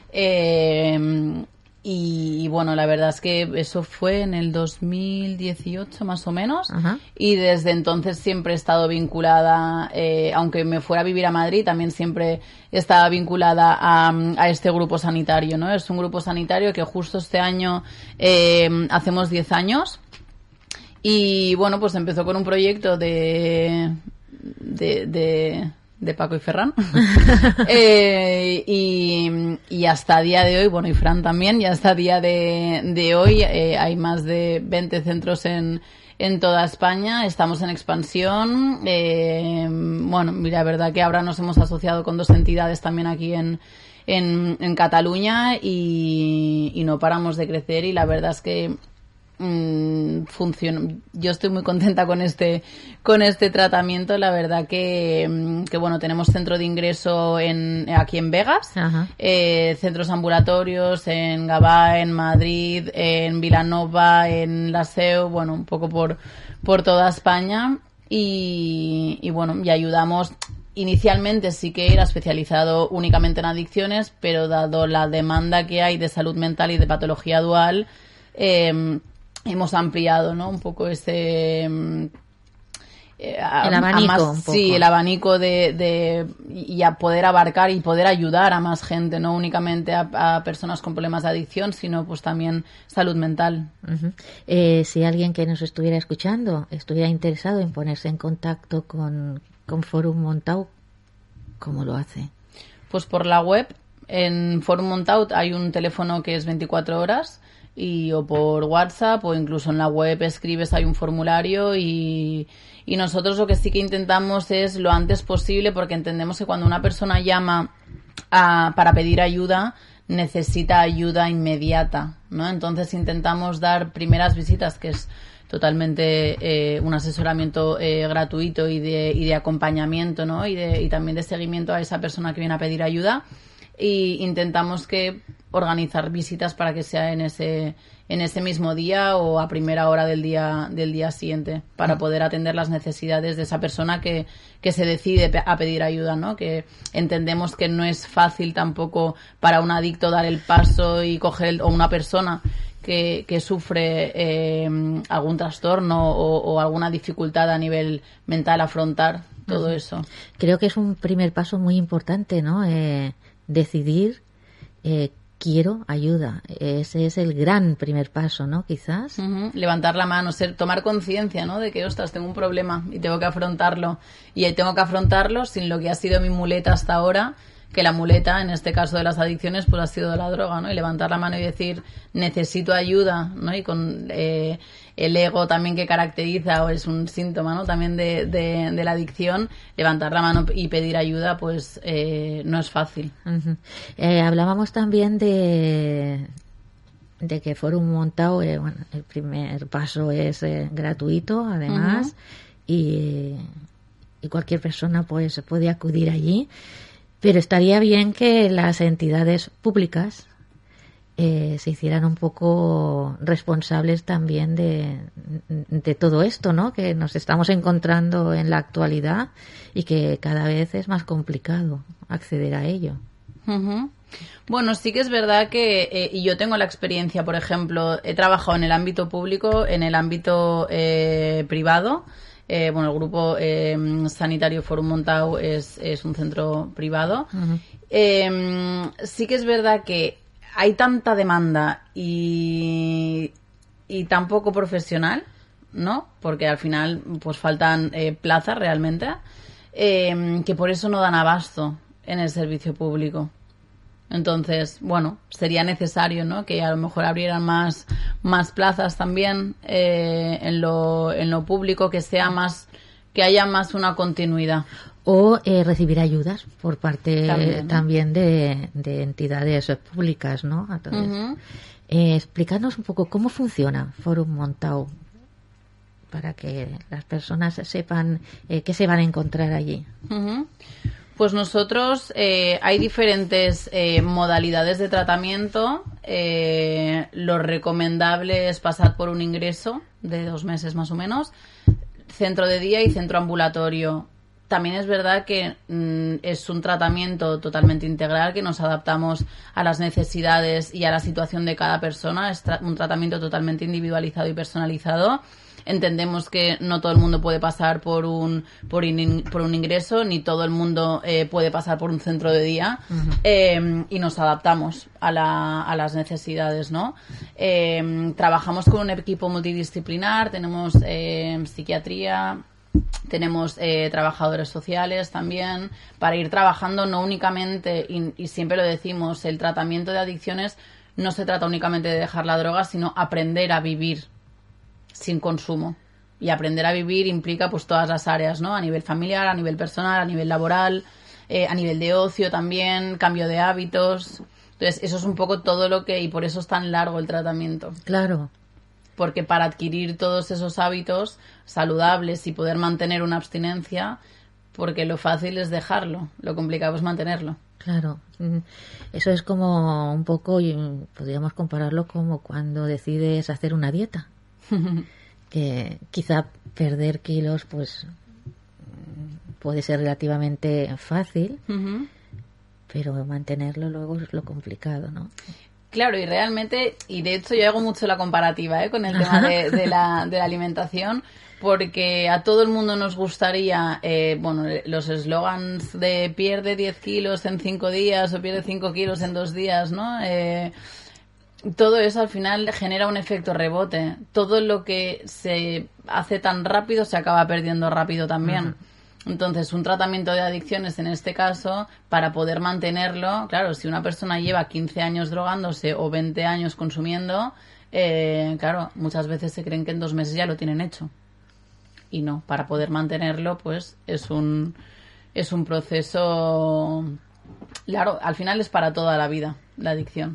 Speaker 6: Eh, y, y bueno, la verdad es que eso fue en el dos mil dieciocho más o menos. Ajá. Y desde entonces siempre he estado vinculada, eh, aunque me fuera a vivir a Madrid, también siempre estaba vinculada a, a este grupo sanitario, ¿no? Es un grupo sanitario que justo este año eh, hacemos diez años y bueno, pues empezó con un proyecto de de, de de Paco y Ferran. eh, y, y hasta el día de hoy, bueno, y Fran también, y hasta el día de, de hoy eh, hay más de veinte centros en, en toda España. Estamos en expansión. Eh, bueno, mira, la verdad que ahora nos hemos asociado con dos entidades también aquí en, en, en Cataluña y, y no paramos de crecer y la verdad es que mmm, funciona. Yo estoy muy contenta con este con este tratamiento. La verdad que, que bueno, tenemos centro de ingreso en aquí en Vegas, eh, centros ambulatorios en Gavà, en Madrid, en Vilanova, en La Seu, bueno, un poco por, por toda España. Y, y bueno, y ayudamos. Inicialmente sí que era especializado únicamente en adicciones, pero dado la demanda que hay de salud mental y de patología dual, eh, hemos ampliado, ¿no? Un poco ese... Eh, a,
Speaker 5: el abanico,
Speaker 6: más,
Speaker 5: un poco.
Speaker 6: Sí, el abanico de, de y a poder abarcar y poder ayudar a más gente, no únicamente a, a personas con problemas de adicción, sino pues también salud mental.
Speaker 5: Uh-huh. Eh, si alguien que nos estuviera escuchando estuviera interesado en ponerse en contacto con, con Forum Montaut, ¿cómo lo hace?
Speaker 6: Pues por la web. En Forum Montaut hay un teléfono que es veinticuatro horas, y o por WhatsApp o incluso en la web escribes, hay un formulario, y, y nosotros lo que sí que intentamos es lo antes posible, porque entendemos que cuando una persona llama a, para pedir ayuda, necesita ayuda inmediata, ¿no? Entonces intentamos dar primeras visitas, que es totalmente eh, un asesoramiento eh, gratuito y de, y de acompañamiento, ¿no? Y, de, y también de seguimiento a esa persona que viene a pedir ayuda. Y intentamos que organizar visitas para que sea en ese en ese mismo día o a primera hora del día del día siguiente, para poder atender las necesidades de esa persona que, que se decide a pedir ayuda, ¿no? Que entendemos que no es fácil tampoco para un adicto dar el paso y coger el, o una persona que, que sufre eh, algún trastorno o, o alguna dificultad a nivel mental afrontar todo uh-huh. eso.
Speaker 5: Creo que es un primer paso muy importante, ¿no? Eh, decidir eh, quiero ayuda. Ese es el gran primer paso, ¿no? Quizás.
Speaker 6: Uh-huh. Levantar la mano, ser, tomar conciencia, ¿no? De que, ostras, tengo un problema y tengo que afrontarlo. Y tengo que afrontarlo sin lo que ha sido mi muleta hasta ahora, que la muleta, en este caso de las adicciones, pues ha sido la droga, ¿no? Y levantar la mano y decir, necesito ayuda, ¿no? Y con eh, el ego también que caracteriza, o es un síntoma, ¿no? También de, de, de la adicción, levantar la mano y pedir ayuda, pues eh, no es fácil.
Speaker 5: Uh-huh. Eh, hablábamos también de de que Forum Montaut, eh, bueno, el primer paso es eh, gratuito, además, uh-huh. y, y cualquier persona pues puede acudir allí. Pero estaría bien que las entidades públicas eh, se hicieran un poco responsables también de, de todo esto, ¿no? Que nos estamos encontrando en la actualidad y que cada vez es más complicado acceder a ello.
Speaker 6: Uh-huh. Bueno, sí que es verdad que, eh, y yo tengo la experiencia, por ejemplo, he trabajado en el ámbito público, en el ámbito eh, privado. Eh, bueno, el grupo eh, sanitario Forum Montaut es, es un centro privado. Uh-huh. Eh, sí que es verdad que hay tanta demanda y, y tan poco profesional, ¿no? Porque al final pues faltan eh, plazas realmente, eh, que por eso no dan abasto en el servicio público. Entonces, bueno, sería necesario, ¿no? Que a lo mejor abrieran más más plazas también eh, en lo en lo público, que sea más, que haya más una continuidad.
Speaker 5: O eh, recibir ayudas por parte
Speaker 6: también, ¿no?
Speaker 5: también de, de entidades públicas, ¿no? Entonces, uh-huh. eh, explícanos un poco cómo funciona Forum Montaut, para que las personas sepan eh, qué se van a encontrar allí.
Speaker 6: Uh-huh. Pues nosotros, eh, hay diferentes eh, modalidades de tratamiento. Eh, lo recomendable es pasar por un ingreso de dos meses más o menos, centro de día y centro ambulatorio. También es verdad que mm, es un tratamiento totalmente integral, que nos adaptamos a las necesidades y a la situación de cada persona. Es tra- un tratamiento totalmente individualizado y personalizado. Entendemos que no todo el mundo puede pasar por un por, in, por un ingreso, ni todo el mundo eh, puede pasar por un centro de día. Uh-huh. eh, y nos adaptamos a, la, a las necesidades, ¿no? Eh, trabajamos con un equipo multidisciplinar, tenemos eh, psiquiatría, tenemos eh, trabajadores sociales también, para ir trabajando no únicamente, y, y siempre lo decimos, el tratamiento de adicciones no se trata únicamente de dejar la droga, sino aprender a vivir sin consumo. Y aprender a vivir implica pues todas las áreas, ¿no? A nivel familiar, a nivel personal, a nivel laboral, eh, a nivel de ocio también, cambio de hábitos. Entonces, eso es un poco todo lo que... Y por eso es tan largo el tratamiento.
Speaker 5: Claro.
Speaker 6: porque para adquirir todos esos hábitos saludables y poder mantener una abstinencia, porque lo fácil es dejarlo, lo complicado es mantenerlo.
Speaker 5: Claro, eso es como un poco, podríamos compararlo como cuando decides hacer una dieta, que quizá perder kilos pues puede ser relativamente fácil, uh-huh. pero mantenerlo luego es lo complicado, ¿no?
Speaker 6: Claro, y realmente, y de hecho yo hago mucho la comparativa ¿eh? con el tema de, de, la, de la alimentación, porque a todo el mundo nos gustaría, eh, bueno, los eslogans de pierde diez kilos en cinco días o pierde cinco kilos en dos días, ¿no? Eh, todo eso al final genera un efecto rebote. Todo lo que se hace tan rápido se acaba perdiendo rápido también. Uh-huh. Entonces, un tratamiento de adicciones, en este caso, para poder mantenerlo, claro, si una persona lleva quince años drogándose o veinte años consumiendo, eh, claro, muchas veces se creen que en dos meses ya lo tienen hecho. Y no, para poder mantenerlo, pues es un, es un proceso, claro, al final es para toda la vida, la adicción.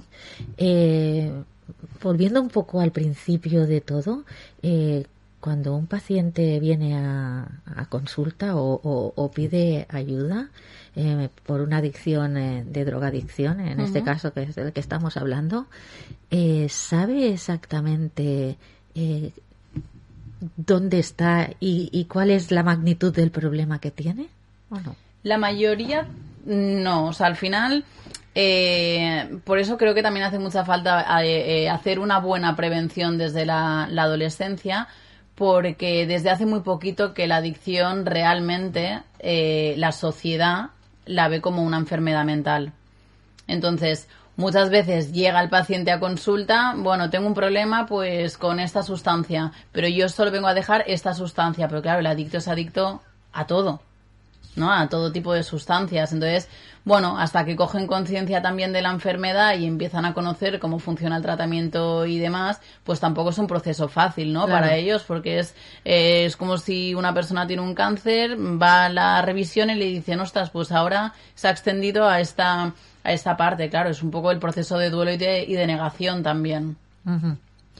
Speaker 5: Eh, volviendo un poco al principio de todo, eh, cuando un paciente viene a, a consulta o, o, o pide ayuda eh, por una adicción eh, de drogadicción, en uh-huh. este caso que es del que estamos hablando, eh, ¿sabe exactamente eh, dónde está y, y cuál es la magnitud del problema que tiene o no?
Speaker 6: La mayoría no, o sea, al final, eh, por eso creo que también hace mucha falta eh, eh, hacer una buena prevención desde la, la adolescencia, porque desde hace muy poquito que la adicción realmente eh, la sociedad la ve como una enfermedad mental. Entonces, muchas veces llega el paciente a consulta, bueno, tengo un problema pues con esta sustancia, pero yo solo vengo a dejar esta sustancia. Pero claro, el adicto es adicto a todo, ¿no? A todo tipo de sustancias. Entonces, bueno, hasta que cogen conciencia también de la enfermedad y empiezan a conocer cómo funciona el tratamiento y demás, pues tampoco es un proceso fácil, ¿no? Claro. Para ellos, porque es, eh, es como si una persona tiene un cáncer, va a la revisión y le dicen, ostras, pues ahora se ha extendido a esta, a esta parte. Claro, es un poco el proceso de duelo y de, y de negación también.
Speaker 5: Uh-huh.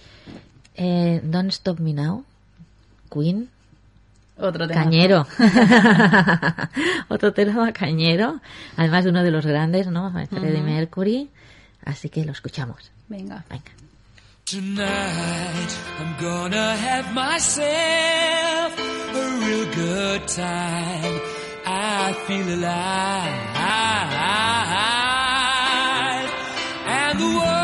Speaker 5: eh, Don't Stop Me Now, Queen.
Speaker 6: Otro tema.
Speaker 5: Cañero. Otro tema cañero. Además de uno de los grandes, ¿no? Freddie uh-huh. Mercury. Así que lo escuchamos.
Speaker 6: Venga.
Speaker 5: Venga.
Speaker 7: Tonight I'm gonna have myself a real good time. I feel alive. And the world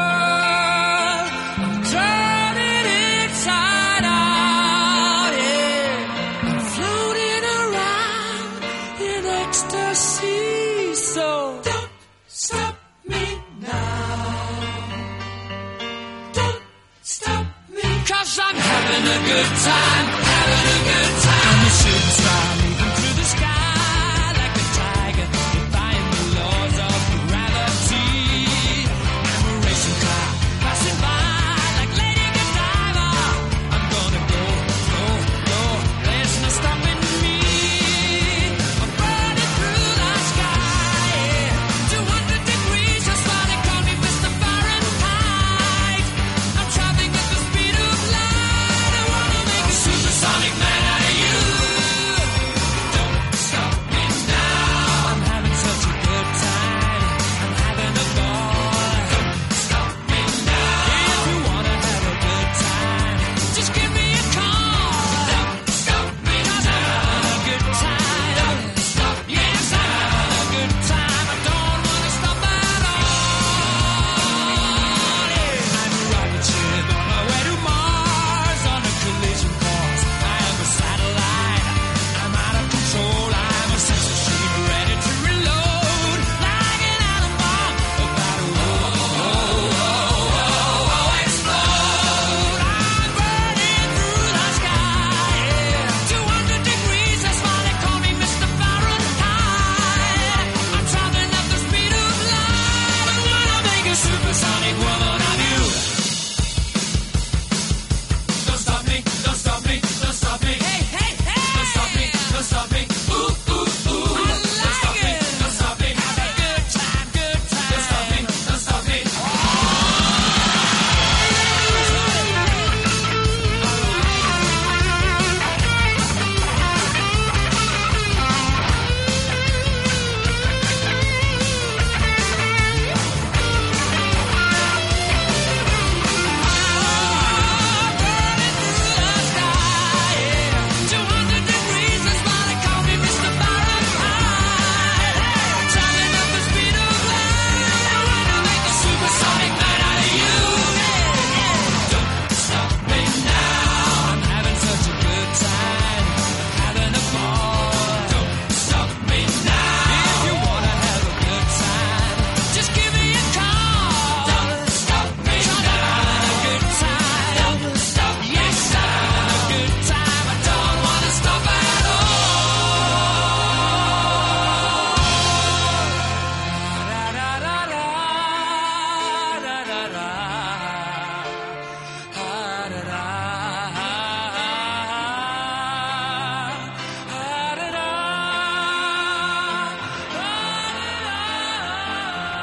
Speaker 7: I'm turning inside out. Yeah. I'm floating around in ecstasy. So don't stop me now. Don't stop me. 'Cause I'm having a good time, having a good time. I'm a shooting star leaping through the sky like a tiger, defying the laws of gravity. I'm a racing car passing by like Lady Godiva. I'm gonna go, go, go. There's no stopping me. I'm burning through the sky, yeah. two hundred degrees, that's why they call me Mister Fahrenheit. I'm traveling at the speed of light. I wanna make a supersonic man out of you.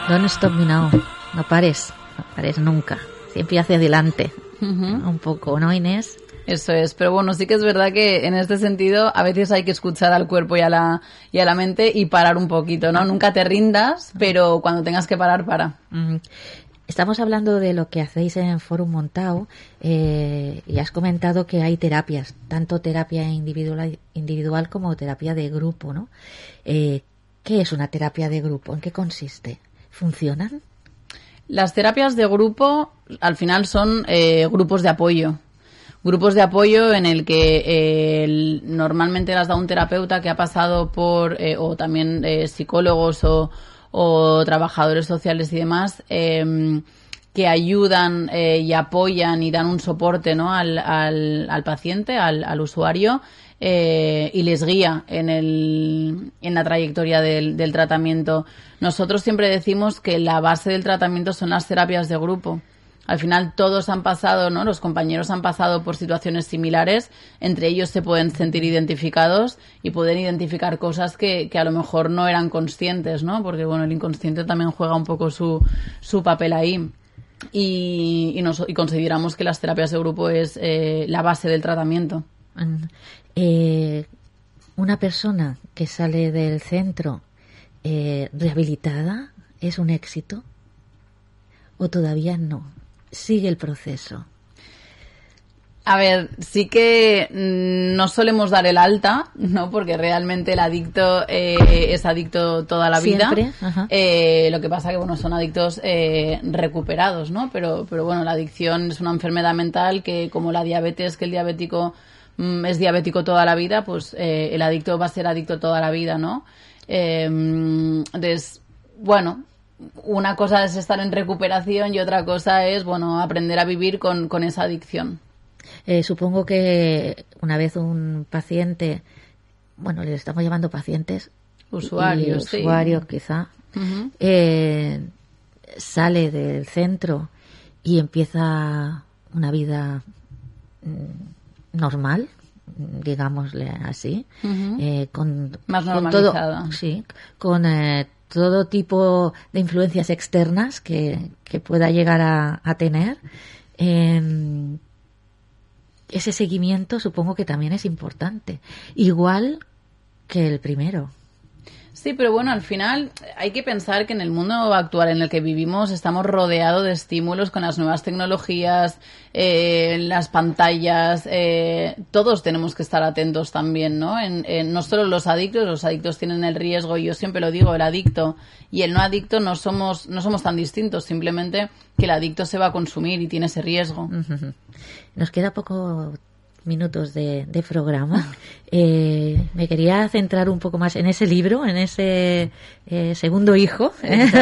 Speaker 5: Don't stop me now. No pares, no pares nunca. Siempre hacia adelante.
Speaker 6: Ujú.
Speaker 5: Un poco, ¿no, Inés?
Speaker 6: Eso es, pero bueno, sí que es verdad que en este sentido a veces hay que escuchar al cuerpo y a la, y a la mente y parar un poquito, ¿no? Nunca te rindas, pero cuando tengas que parar, para.
Speaker 5: Mm. Estamos hablando de lo que hacéis en Forum Montau eh, y has comentado que hay terapias, tanto terapia individual, individual como terapia de grupo, ¿no? Eh, ¿Qué es una terapia de grupo? ¿En qué consiste? ¿Funcionan?
Speaker 6: Las terapias de grupo al final son eh, grupos de apoyo. Grupos de apoyo en el que eh, el, normalmente las da un terapeuta que ha pasado por, eh, o también eh, psicólogos o, o trabajadores sociales y demás, eh, que ayudan eh, y apoyan y dan un soporte, ¿no? al, al, al paciente, al, al usuario, eh, y les guía en, el, en la trayectoria del, del tratamiento. Nosotros siempre decimos que la base del tratamiento son las terapias de grupo. Al final todos han pasado, ¿no? Los compañeros han pasado por situaciones similares, entre ellos se pueden sentir identificados y pueden identificar cosas que, que a lo mejor no eran conscientes, ¿no? Porque, bueno, el inconsciente también juega un poco su, su papel ahí. Y, y, nos, y consideramos que las terapias de grupo es eh, la base del tratamiento.
Speaker 5: Eh, una persona que sale del centro eh, rehabilitada, ¿es un éxito? ¿O todavía no? Sigue el proceso.
Speaker 6: A ver, sí que mm, no solemos dar el alta, ¿no? Porque realmente el adicto eh, es adicto toda la vida.
Speaker 5: Siempre, ajá.
Speaker 6: Eh, lo que pasa que, bueno, son adictos eh, recuperados, ¿no? Pero, pero bueno, la adicción es una enfermedad mental que, como la diabetes, que el diabético mm, es diabético toda la vida, pues eh, el adicto va a ser adicto toda la vida, ¿no? Eh, entonces, bueno, una cosa es estar en recuperación y otra cosa es, bueno, aprender a vivir con, con esa adicción.
Speaker 5: Eh, supongo que una vez un paciente, bueno, le estamos llamando pacientes,
Speaker 6: Usuarios,
Speaker 5: y usuarios
Speaker 6: sí.
Speaker 5: quizá,
Speaker 6: Uh-huh.
Speaker 5: eh, sale del centro y empieza una vida mm, normal, digámosle así,
Speaker 6: Uh-huh.
Speaker 5: eh, con,
Speaker 6: Más
Speaker 5: con
Speaker 6: normalizada.
Speaker 5: todo, sí, con eh, todo tipo de influencias externas que, que pueda llegar a, a tener. Eh, ese seguimiento supongo que también es importante, igual que el primero.
Speaker 6: Sí, pero bueno, al final hay que pensar que en el mundo actual en el que vivimos estamos rodeados de estímulos con las nuevas tecnologías, eh, las pantallas, eh, todos tenemos que estar atentos también, ¿no? En, en, no solo los adictos, los adictos tienen el riesgo, y yo siempre lo digo, el adicto y el no adicto no somos, no somos tan distintos, simplemente que el adicto se va a consumir y tiene ese riesgo.
Speaker 5: Uh-huh. Nos queda poco minutos de, de programa. Eh, me quería centrar un poco más en ese libro, en ese eh, segundo hijo,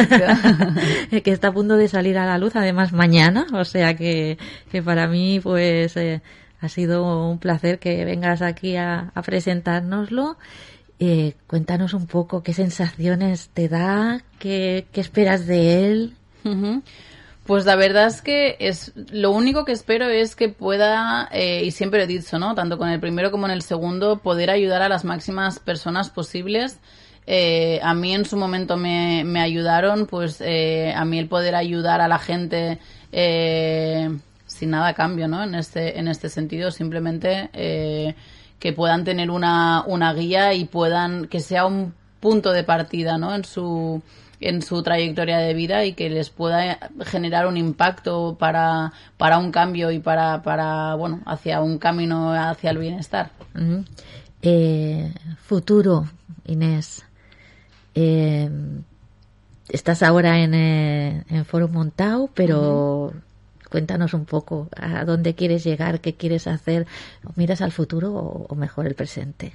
Speaker 5: ¿eh? que está a punto de salir a la luz, además mañana, o sea que, que para mí pues eh, ha sido un placer que vengas aquí a, a presentárnoslo. Eh, cuéntanos un poco qué sensaciones te da, qué, qué esperas de él.
Speaker 6: Uh-huh. Pues la verdad es que es lo único que espero es que pueda, eh, y siempre he dicho, ¿no? Tanto con el primero como en el segundo, poder ayudar a las máximas personas posibles. Eh, a mí en su momento me, me ayudaron, pues eh, a mí el poder ayudar a la gente eh, sin nada a cambio, ¿no? En este, en este sentido, simplemente eh, que puedan tener una, una guía y puedan, que sea un punto de partida, ¿no? En su en su trayectoria de vida y que les pueda generar un impacto para, para un cambio y para, para, bueno, hacia un camino hacia el bienestar.
Speaker 5: Uh-huh. Eh, futuro, Inés. Eh, estás ahora en, eh, en Forum Montau, pero uh-huh. cuéntanos un poco a dónde quieres llegar, qué quieres hacer. ¿Miras al futuro o, o mejor el presente?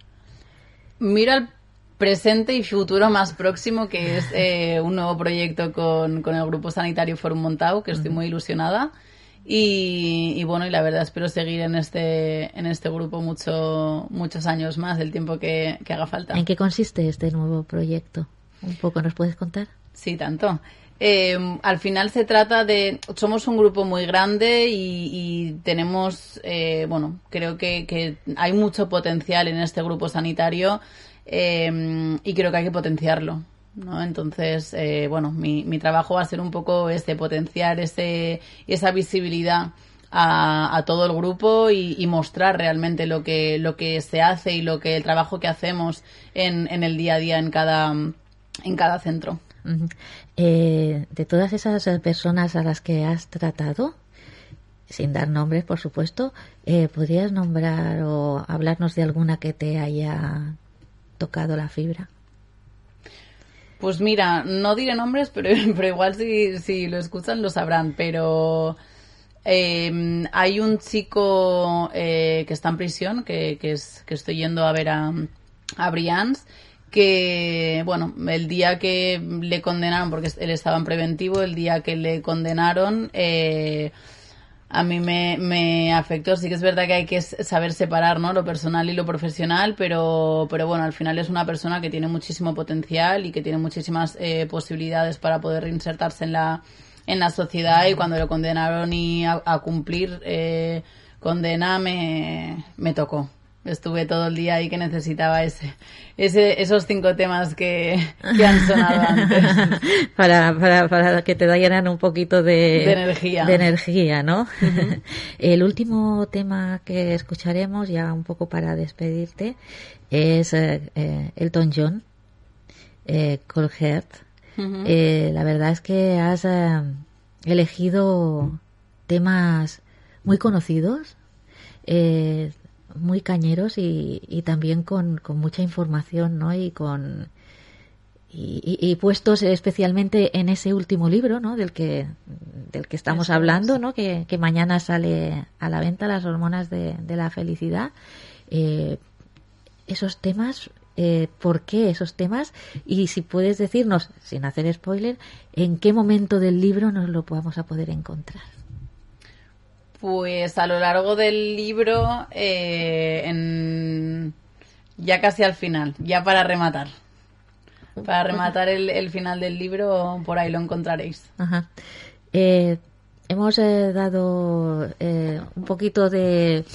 Speaker 6: Miro al presente y futuro más próximo, que es eh, un nuevo proyecto con, con el Grupo Sanitario Forum Montau, que estoy muy ilusionada. Y, y bueno, y la verdad espero seguir en este en este grupo mucho muchos años más, el tiempo que, que haga falta.
Speaker 5: ¿En qué consiste este nuevo proyecto? ¿Un poco nos puedes contar?
Speaker 6: Sí, tanto. Eh, al final se trata de... Somos un grupo muy grande y, y tenemos... Eh, bueno, creo que, que hay mucho potencial en este grupo sanitario. Eh, y creo que hay que potenciarlo. ¿no? Entonces, eh, bueno, mi, mi trabajo va a ser un poco este, potenciar ese, esa visibilidad a, a todo el grupo y, y mostrar realmente lo que, lo que se hace y lo que el trabajo que hacemos en, en el día a día en cada, en cada centro.
Speaker 5: Uh-huh. Eh, de todas esas personas a las que has tratado, sin dar nombres, por supuesto, eh, ¿podrías nombrar o hablarnos de alguna que te haya tocado la fibra?
Speaker 6: Pues mira, no diré nombres, pero, pero igual si, si lo escuchan lo sabrán, pero eh, hay un chico eh, que está en prisión, que, que, es, que estoy yendo a ver a, a Brians, que, bueno, el día que le condenaron, porque él estaba en preventivo, el día que le condenaron, eh, a mí me, me afectó. Sí que es verdad que hay que saber separar, ¿no?, lo personal y lo profesional, pero, pero bueno, al final es una persona que tiene muchísimo potencial y que tiene muchísimas eh, posibilidades para poder reinsertarse en la, en la sociedad, y cuando lo condenaron y a, a cumplir eh, condena me, me tocó. Estuve todo el día ahí que necesitaba ese, ese esos cinco temas que, que han sonado antes.
Speaker 5: para, para, para que te dieran un poquito de,
Speaker 6: de energía.
Speaker 5: De energía, ¿no?
Speaker 6: Uh-huh.
Speaker 5: El último tema que escucharemos, ya un poco para despedirte, es eh, eh, Elton John, eh, Cold Heart. Uh-huh. Eh, la verdad es que has eh, elegido temas muy conocidos, eh, muy cañeros y, y también con, con mucha información, ¿no? Y con y, y, y puestos especialmente en ese último libro, ¿no?, del que del que estamos Eso hablando, es. ¿no? Que, que mañana sale a la venta, Las hormonas de, de la felicidad. Eh, esos temas, eh, ¿por qué esos temas? Y si puedes decirnos, sin hacer spoiler, ¿en qué momento del libro nos lo vamos a poder encontrar?
Speaker 6: Pues a lo largo del libro, eh, en, ya casi al final, ya para rematar. Para rematar el, el final del libro, por ahí lo encontraréis.
Speaker 5: Ajá. Eh, hemos eh, dado eh, un poquito de...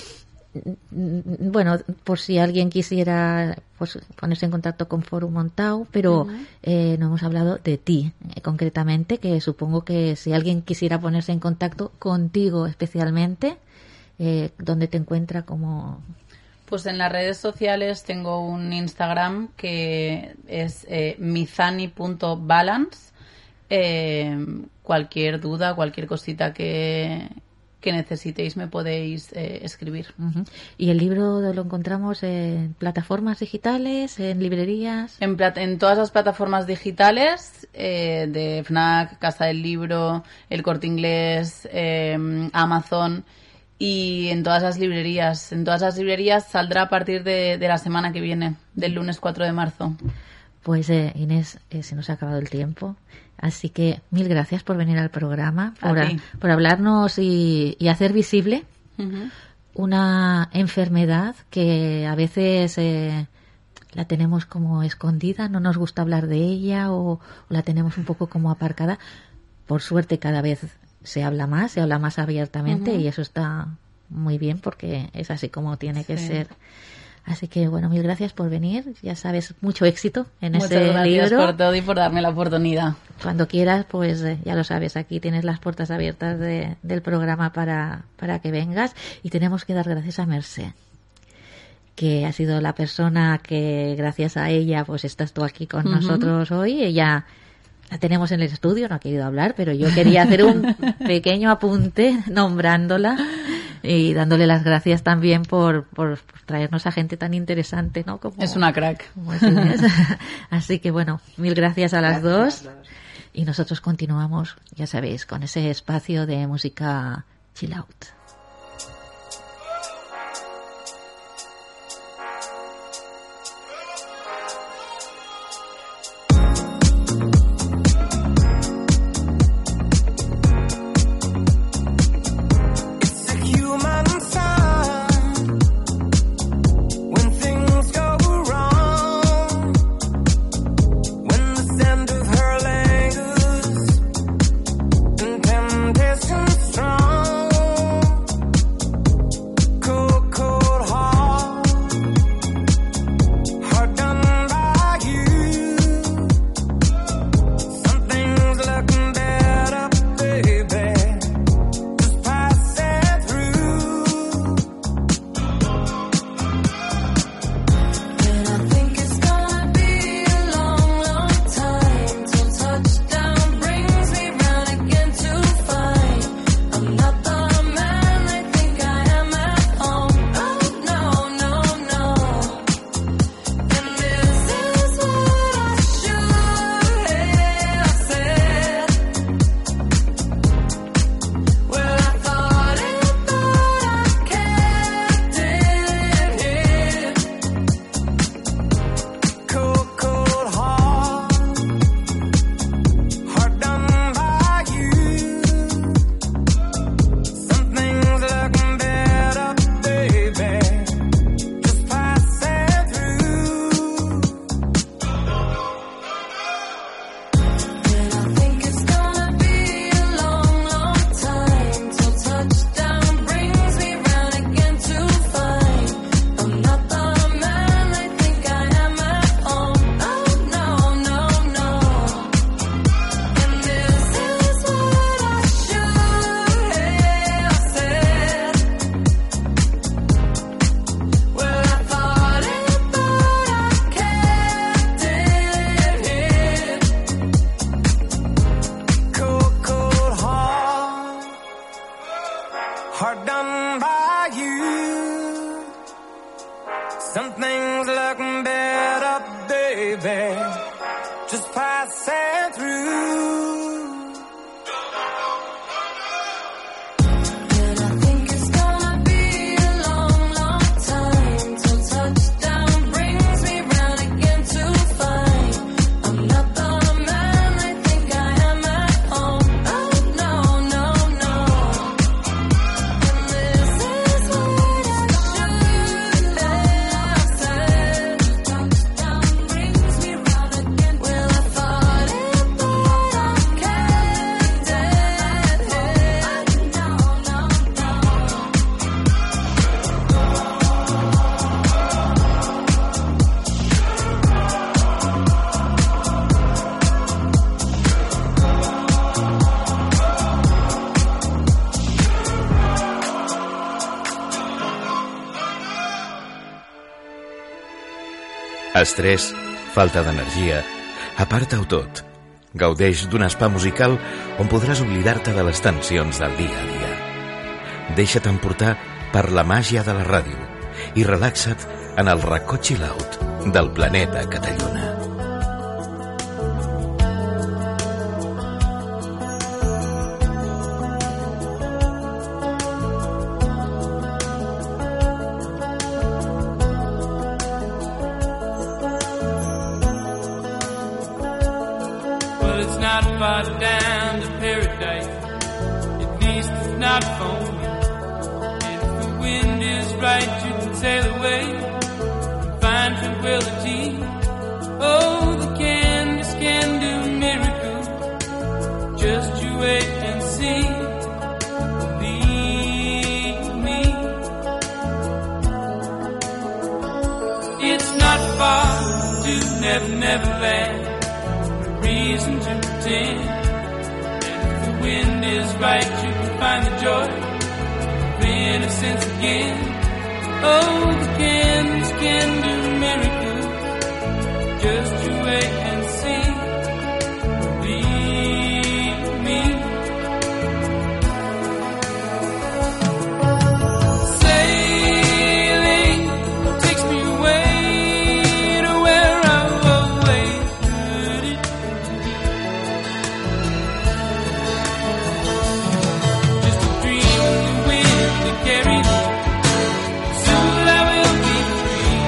Speaker 5: Bueno, por si alguien quisiera pues, ponerse en contacto con Fórum Montau, pero uh-huh. eh, no hemos hablado de ti eh, concretamente, que supongo que si alguien quisiera ponerse en contacto contigo especialmente, eh, ¿dónde te encuentra? Como...
Speaker 6: Pues en las redes sociales tengo un Instagram que es eh, mizani punto balance. Eh, cualquier duda, cualquier cosita que... que necesitéis me podéis eh, escribir.
Speaker 5: Uh-huh. ¿Y el libro lo encontramos en plataformas digitales, en librerías?
Speaker 6: En, plat- en todas las plataformas digitales, eh, de FNAC, Casa del Libro, El Corte Inglés, eh, Amazon, y en todas las librerías. En todas las librerías saldrá a partir de, de la semana que viene, del lunes cuatro de marzo.
Speaker 5: Pues eh, Inés, eh, se nos ha acabado el tiempo. Así que mil gracias por venir al programa, por, a, por hablarnos y, y hacer visible uh-huh. una enfermedad que a veces eh, la tenemos como escondida, no nos gusta hablar de ella o, o la tenemos un poco como aparcada. Por suerte cada vez se habla más, se habla más abiertamente uh-huh. y eso está muy bien porque es así como tiene que sí. ser. Así que, bueno, mil gracias por venir. Ya sabes, mucho éxito en
Speaker 6: Muchas
Speaker 5: ese
Speaker 6: gracias
Speaker 5: libro.
Speaker 6: por todo y por darme la oportunidad.
Speaker 5: Cuando quieras, pues eh, ya lo sabes, aquí tienes las puertas abiertas de, del programa para, para que vengas. Y tenemos que dar gracias a Mercè, que ha sido la persona que, gracias a ella, pues estás tú aquí con uh-huh. nosotros hoy. Ella la tenemos en el estudio, no ha querido hablar, pero yo quería hacer un pequeño apunte nombrándola. Y dándole las gracias también por, por, por traernos a gente tan interesante, ¿no? Como,
Speaker 6: es una crack.
Speaker 5: Como es Inés. Así que, bueno, mil gracias a las gracias, dos. Y nosotros continuamos, ya sabéis, con ese espacio de música chill out.
Speaker 8: Strong
Speaker 4: hard done by you. Some things look better, baby, just passing through.
Speaker 1: Estrès, falta d'energia, aparta-ho tot. Gaudeix d'un spa musical on podràs oblidar-te de les tensions del dia a dia. Deixa't emportar per la màgia de la ràdio i relaxa't en el racó chill out del planeta Catalluna.
Speaker 7: Far down to paradise, at least it's not for me. And if the wind is right, you can sail away and find tranquility. Oh, the canvas can do miracles. Just you wait and see. Believe me. It's not far to Never Never Land. Reason to pretend. And if the wind is right, you can find the joy of innocence again. Oh, the candles can do miracles. Just you wait and see. Believe me. Sailing takes me away to where I've always heard it. Just a dream in the wind that carries me. Soon I will be free.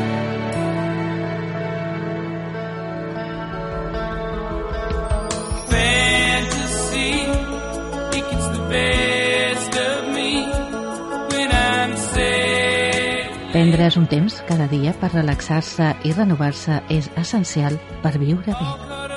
Speaker 7: Fantasy, it gets the best of me when I'm sad.
Speaker 5: Prendre's un temps cada dia per relaxar-se i renovar-se és essencial per viure bé.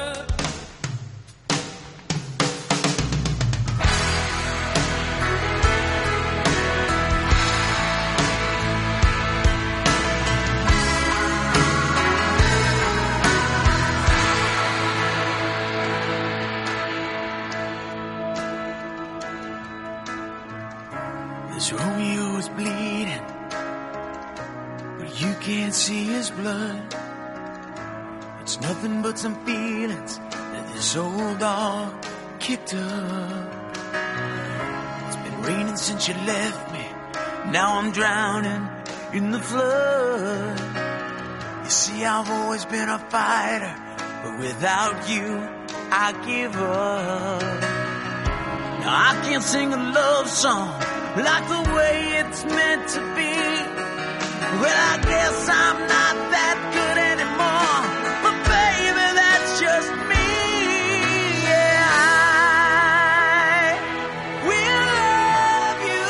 Speaker 4: This Romeo is bleeding, but you can't see his blood. It's nothing but some feelings that this old dog kicked up. It's been raining since you left me. Now I'm drowning in the flood. You see, I've always been a fighter, but without you, I give up. Now I can't sing a love song like the way it's meant to be. Well, I guess I'm not that good anymore, but baby, that's just me. Yeah, I will love you,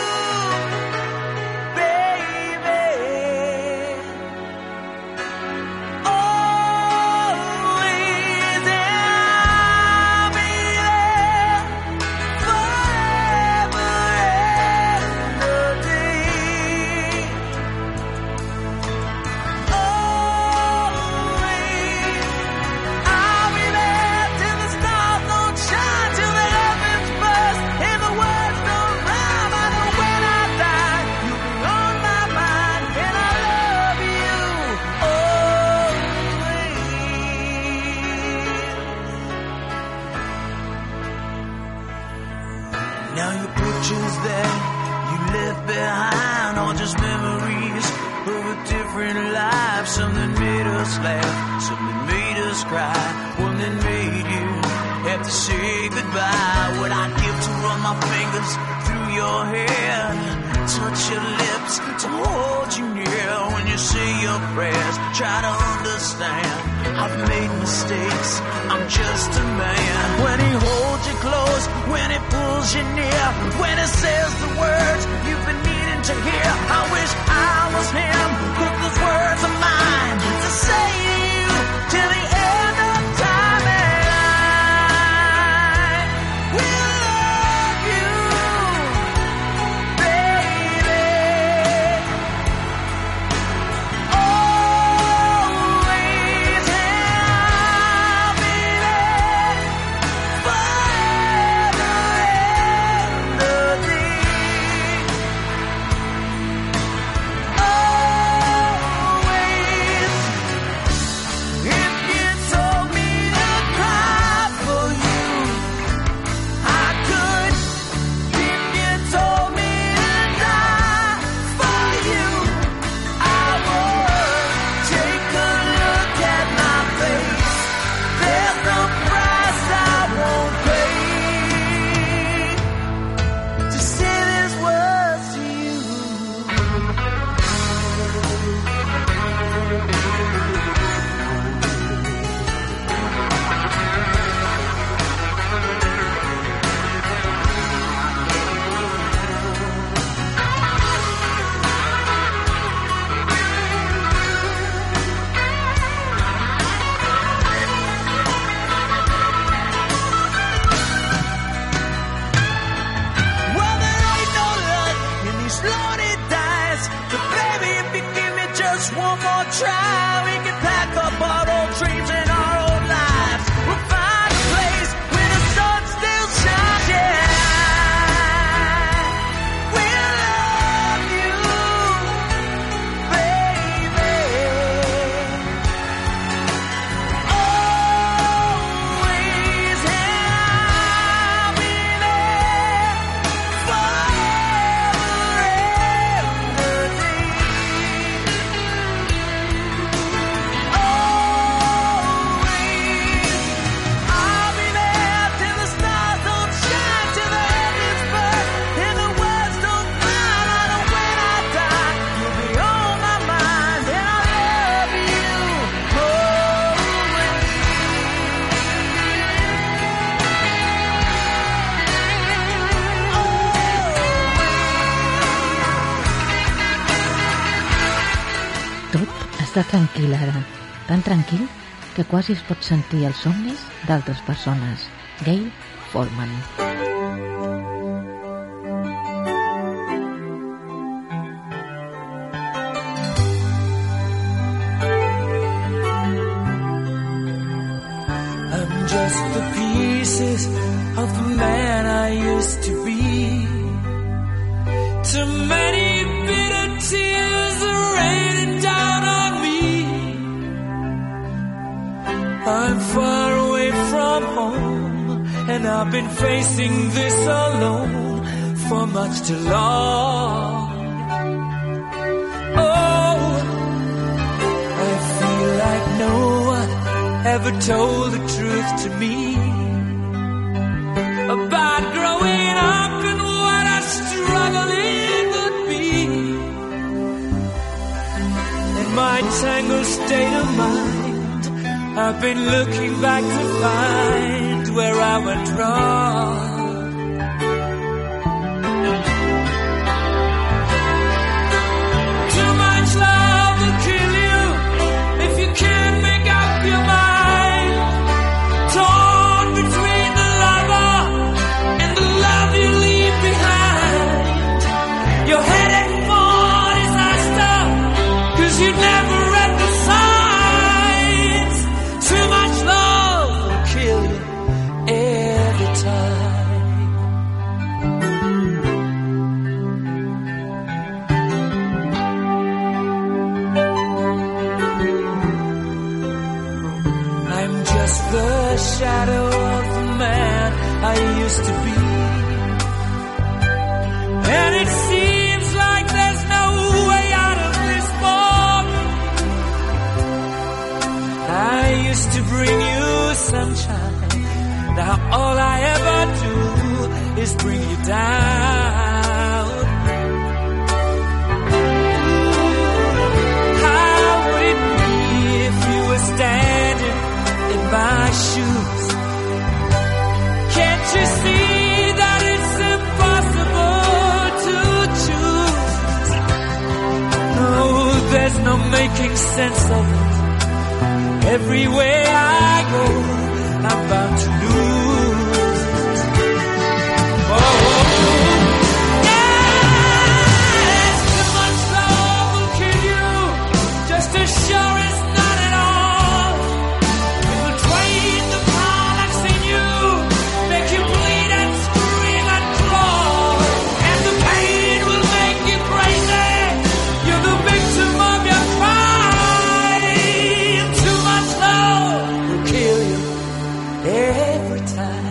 Speaker 4: baby, always, and I'll be there forever and a day. Always, I'll be there till the stars don't shine, till the heavens burst and the words don't rhyme. I know when I die, you'll be on my mind, and I love you always. Now your picture's there, you left behind, or just memories of a different life. Something made us laugh, something made us cry, one that made you have to say goodbye. What I'd give to run my fingers through your hair, touch your lips, to hold you near. When you say your prayers, try to understand, I've made mistakes, I'm just a man. When he holds you close, when he pulls you near, when he says the words you've been needing to hear, I wish I was him, put those words of mine to say to you till the end of time. And I will love you, baby, always, and I'll be there forever and a day. Always. If you told me to cry for you, I could. If you told me to die for you, I would. Take a look at my face, there's no price I won't pay to say these words to you. Well, there ain't no luck in these lonely days, but baby, if you give me just one more try, we can pack up our old dreams and our old lives. We'll find a place where the sun still shines. Yeah, we'll love you, baby, always, and I'll be there forever and a day. Always, I'll be there till the stars don't shine, till the heavens burn, and the words don't find out. And when I die, you'll be on my mind, and I love you always.
Speaker 5: Tot està tranquil ara, tan tranquil que quasi es pot sentir els somnis d'altres persones. Gail Forman.
Speaker 4: I'm just the pieces of the man I used to be. Too many bitter tears are raining down on me. I'm far away from home, and I've been facing this alone for much too long. Oh, I feel like no one ever told the truth to me about growing up and what a struggle it would be. In my tangled state of mind, I've been looking back to find where I went wrong. Too much love will kill you if you can't make up your mind. Torn between the lover and the love you leave behind. You're headed for disaster, 'cause you never read the signs. Too much love will kill you every time. I'm just the shadow of the man I used to be, and it seems
Speaker 7: down. How would it be if you were standing in my shoes? Can't you see that it's impossible to choose? No, there's no making sense of it. Everywhere I go, I'm bound to lose. Oh, yes, too much love will kill you, just as sure as not at all. It will drain the power that's in you, make you bleed and scream and crawl, and the pain will make you crazy. You're the victim of your crime. Too much love will kill you every time.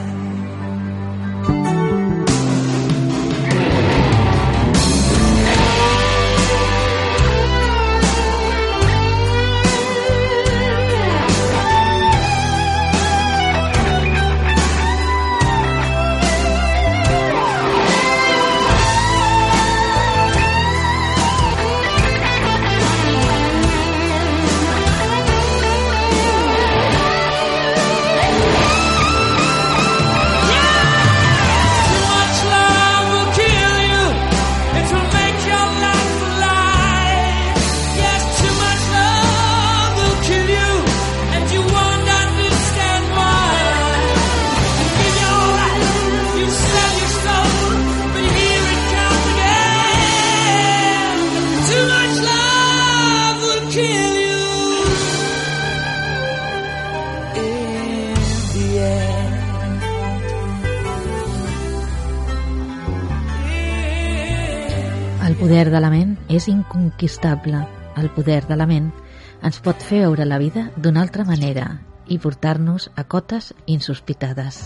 Speaker 5: El poder de la ment és inconquistable. El poder de la ment ens pot fer veure la vida d'una altra manera i portar-nos a cotes insospitades.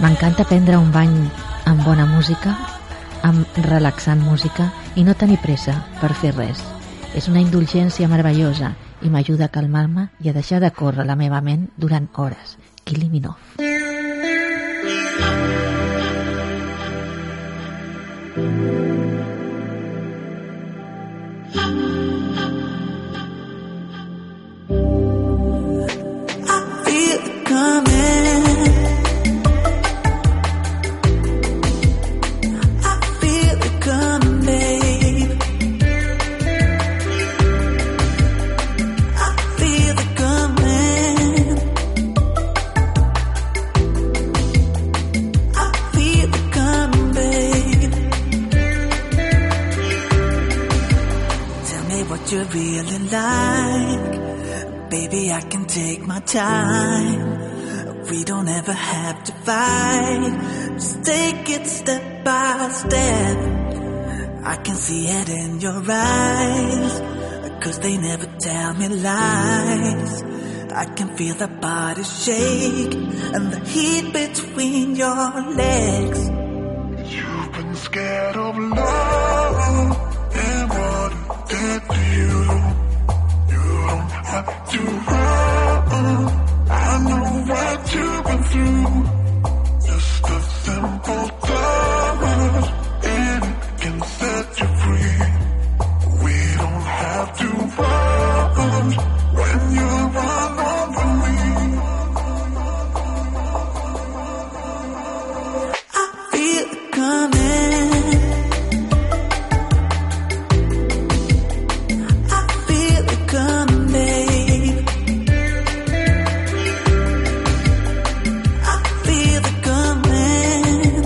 Speaker 5: M'encanta prendre un bany amb bona música, amb relaxant música i no tenir pressa per fer res. És una indulgència meravellosa i m'ajuda a calmar-me i a deixar de córrer la meva ment durant hores. Kylie Minogue.
Speaker 8: Time. We don't ever have to fight. Just take it step by step. I can see it in your eyes, 'cause they never tell me lies. I can feel the body shake and the heat between your legs.
Speaker 4: You've been scared of love and what it did to you. You don't have to run. I know what you've been through. Just a simple touch and it can set you free. We don't have to run when you run over me.
Speaker 8: I feel it coming. I feel it coming, babe. I feel it coming.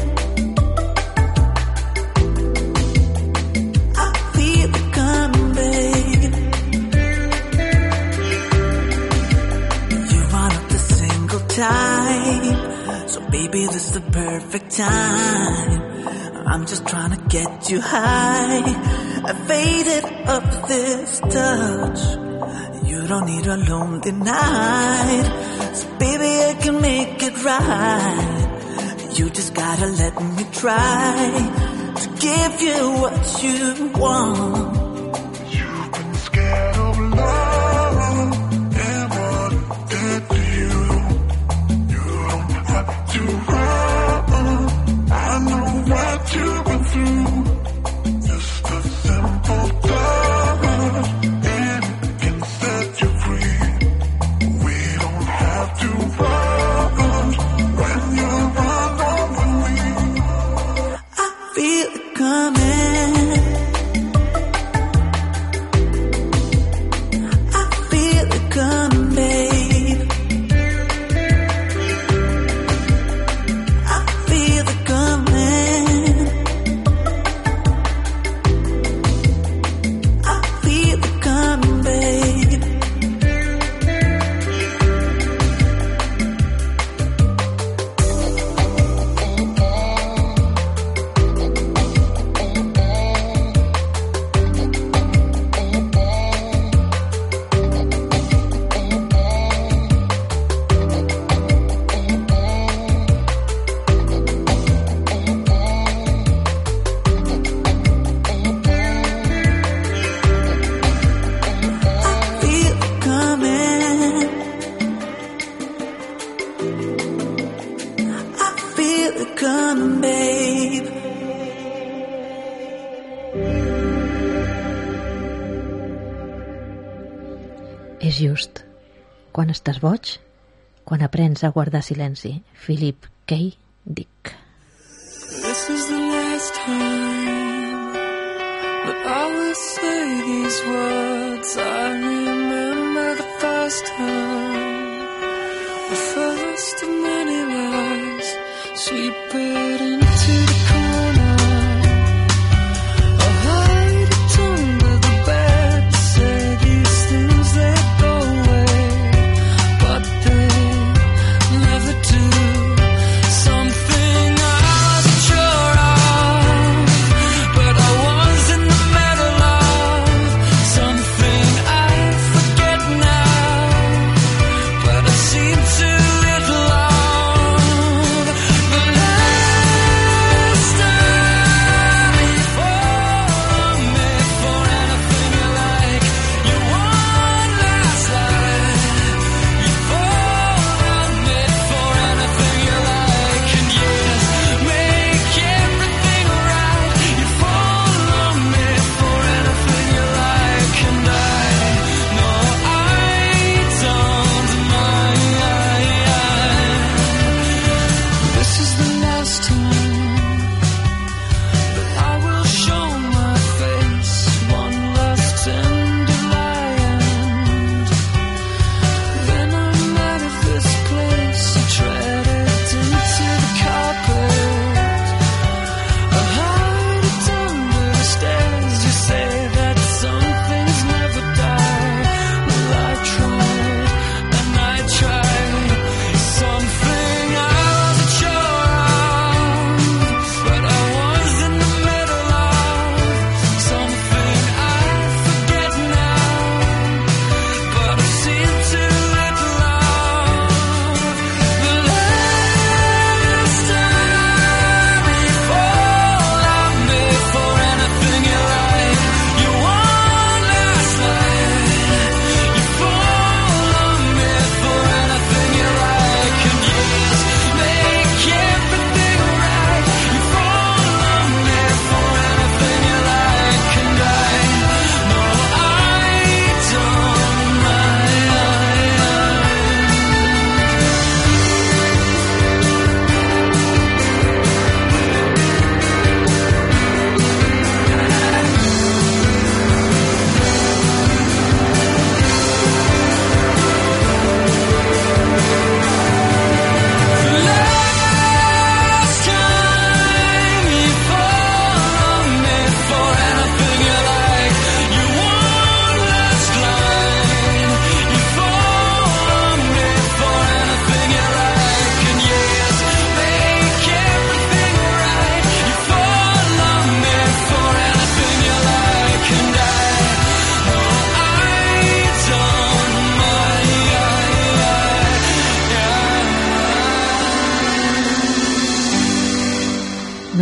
Speaker 8: I feel it coming, babe. You want the single time, so baby, this is the perfect time. I'm just trying to get you high. I faded up this touch. You don't need a lonely night, so baby, I can make it right. You just gotta let me try to give you what you want.
Speaker 4: You've been scared of love and what it did to you. You don't have to run. I know what you've been through. Just a simple touch and it can set you free. We don't have to run when you run over me.
Speaker 8: I feel it coming. I feel it coming, babe. I feel it coming. I feel it coming, babe. I feel it coming. I feel it coming, babe.
Speaker 5: És just. Quan estàs boig, quan aprens a guardar silenci. Philip K. Dick.
Speaker 7: This is the last time that I will say these words. I remember the first time, the first of many lies she put into the corner. I hide it under the bed, say these things that go away, but they never do. Something I wasn't sure of, but I was in the middle of. Something I forget now, but I seem to live long. The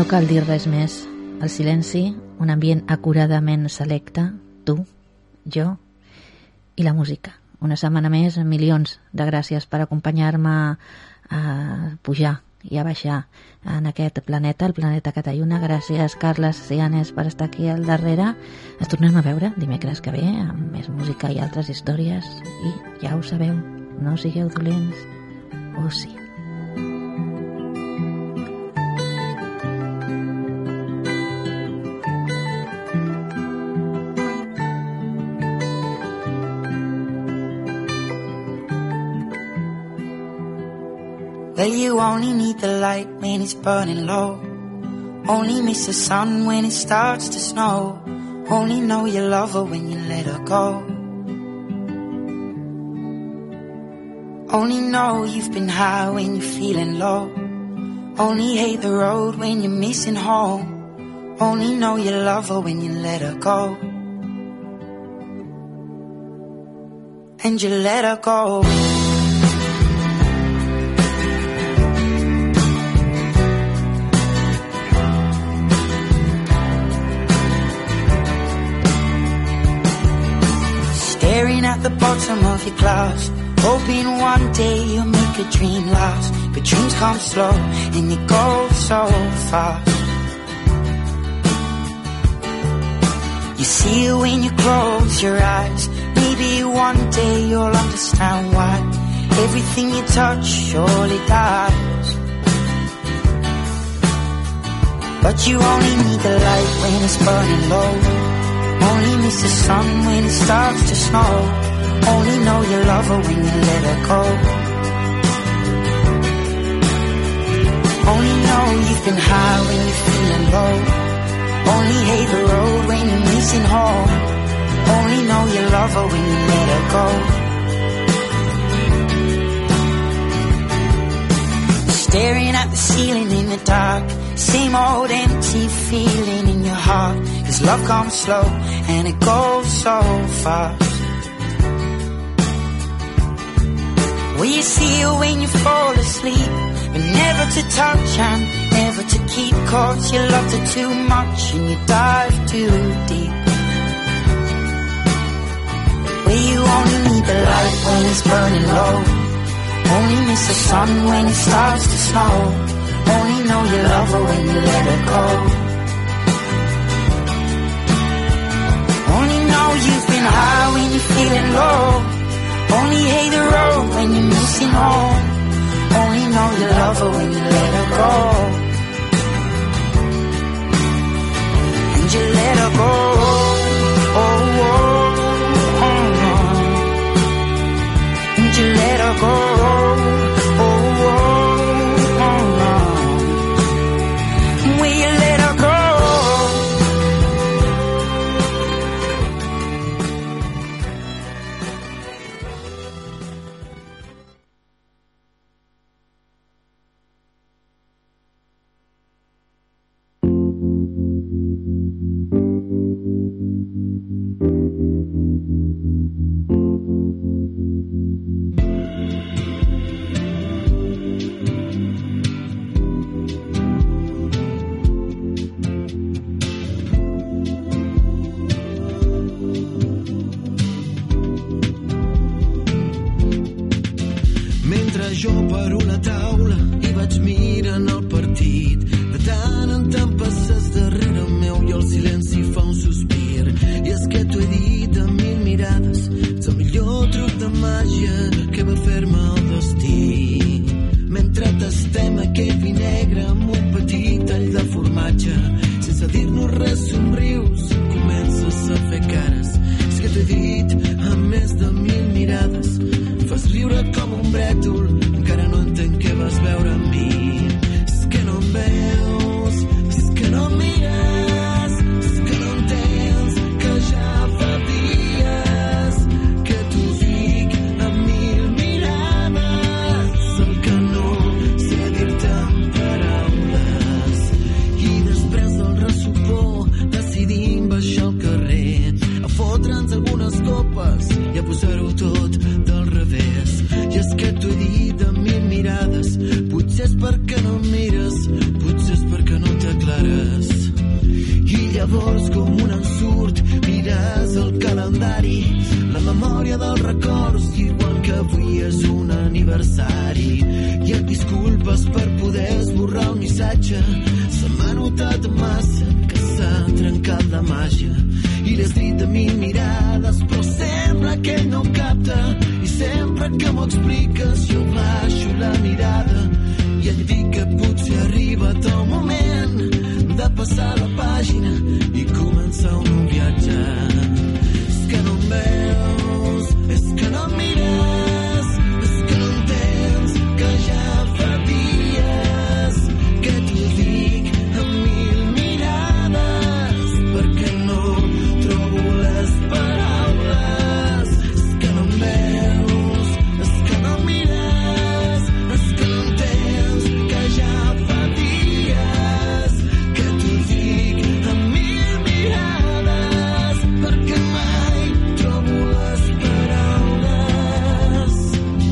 Speaker 5: No cal dir res més. El silenci, un ambient acuradament selecte, tu, jo i la música. Una setmana més, milions de gràcies per acompanyar-me a pujar i a baixar en aquest planeta, el planeta Catalluna. Gràcies, Carles Sianes, per estar aquí al darrere. Ens tornem a veure dimecres que ve amb més música i altres històries. I ja ho sabeu, no sigueu dolents. O sí.
Speaker 8: Well, you only need the light when it's burning low. Only miss the sun when it starts to snow. Only know you love her when you let her go. Only know you've been high when you're feeling low. Only hate the road when you're missing home. Only know you love her when you let her go. And you let her go. Staring at the bottom of your glass, hoping one day you'll make a dream last. But dreams come slow and you go so fast. You see it when you close your eyes. Maybe one day you'll understand why everything you touch surely dies. But you only need the light when it's burning low. Only miss the sun when it starts to snow. Only know you love her when you let her go. Only know you've been high when you're feeling low. Only hate the road when you're missing home. Only know you love her when you let her go. Staring at the ceiling in the dark, same old empty feeling in your heart. Cause love comes slow and it goes so fast. Well, you see her when you fall asleep, but never to touch and never to keep. Cause you loved her too much and you dive too deep. Well, you only need the light when it's burning low. Only miss the sun when it starts to snow. Only know you love her when you let her go. Only know you've been high when you're feeling low. Only hate the road when you're missing home. Only know you love her when you let her go. And you let her go. Oh, oh, oh, oh. And you let her go.
Speaker 9: jo per una taula i vaig mirant el partit. De tant en tant passes darrere meu i el silenci fa un sospir. I és que t'ho he dit amb mil mirades, ets el millor truc de màgia que va fer-me el destí. Mentre tastem aquell vi negre amb un petit tall de formatge, sense dir-nos res somrius, comences a fer cares. És que t'ho he dit amb més de mil mirades, fas riure com un brètol, encara no entenc què vas veure en mi. És que no em veus, és que no em mires, és que no entens que ja fa dies que t'ho dic amb mil mirades, el que no sé dir-te amb paraules. I després del ressupor decidim baixar al carrer, a fotre'ns algunes copes i a posar-ho tot del revés. I és que t'ho he dit amb mil mirades, potser és perquè no em mires, potser és perquè no t'aclares. llavors com un ensurt mires el calendari, la memòria dels records diuen que avui és un aniversari i et disculpes per poder esborrar el missatge. Se m'ha notat massa que s'ha trencat la màgia i li has dit a mil mirades, però sembla que ell no ho capta i sempre que m'ho expliques jo baixo la mirada i et dic que potser ha arribat el moment de passar la pàgina i començar un nou viatge. És que no em veus, és que no em mires, és que no entens que ja fa dies que t'ho dic amb mil mirades perquè no trobo les paraules. És que no em veus, és que no em mires, és que no entens que ja fa dies que t'ho dic amb mil mirades perquè mai trobo les paraules.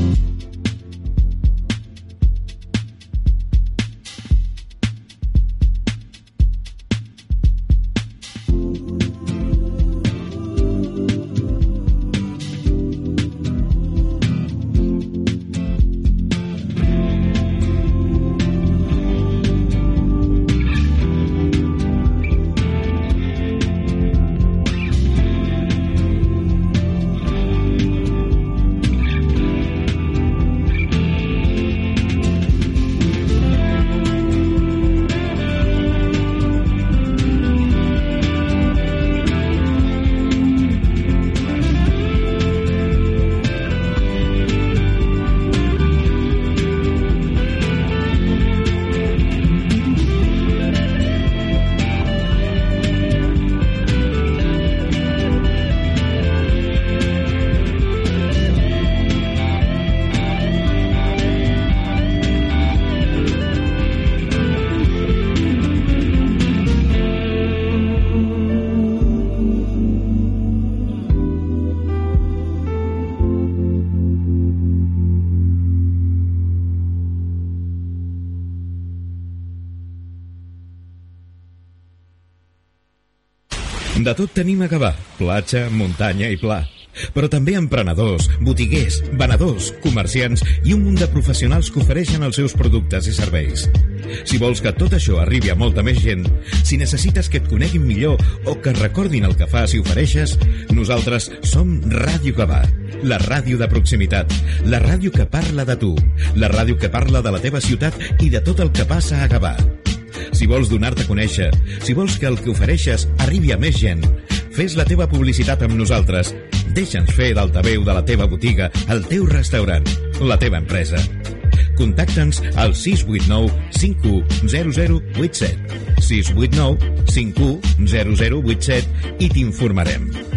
Speaker 1: De tot tenim a Gavà, platja, muntanya i pla. Però també emprenedors, botiguers, venedors, comerciants i un munt de professionals que ofereixen els seus productes i serveis. Si vols que tot això arribi a molta més gent, si necessites que et coneguin millor o que recordin el que fas i ofereixes, nosaltres som Ràdio Gavà, la ràdio de proximitat, la ràdio que parla de tu, la ràdio que parla de la teva ciutat i de tot el que passa a Gavà. Si vols donar-te a conèixer, si vols que el que ofereixes arribi a més gent, fes la teva publicitat amb nosaltres. Deixa'ns fer d'altaveu de la teva botiga, el teu restaurant, la teva empresa. Contacta'ns al sis vuit nou cinc u zero zero vuit set, sis vuit nou cinc u zero zero vuit set i t'informarem.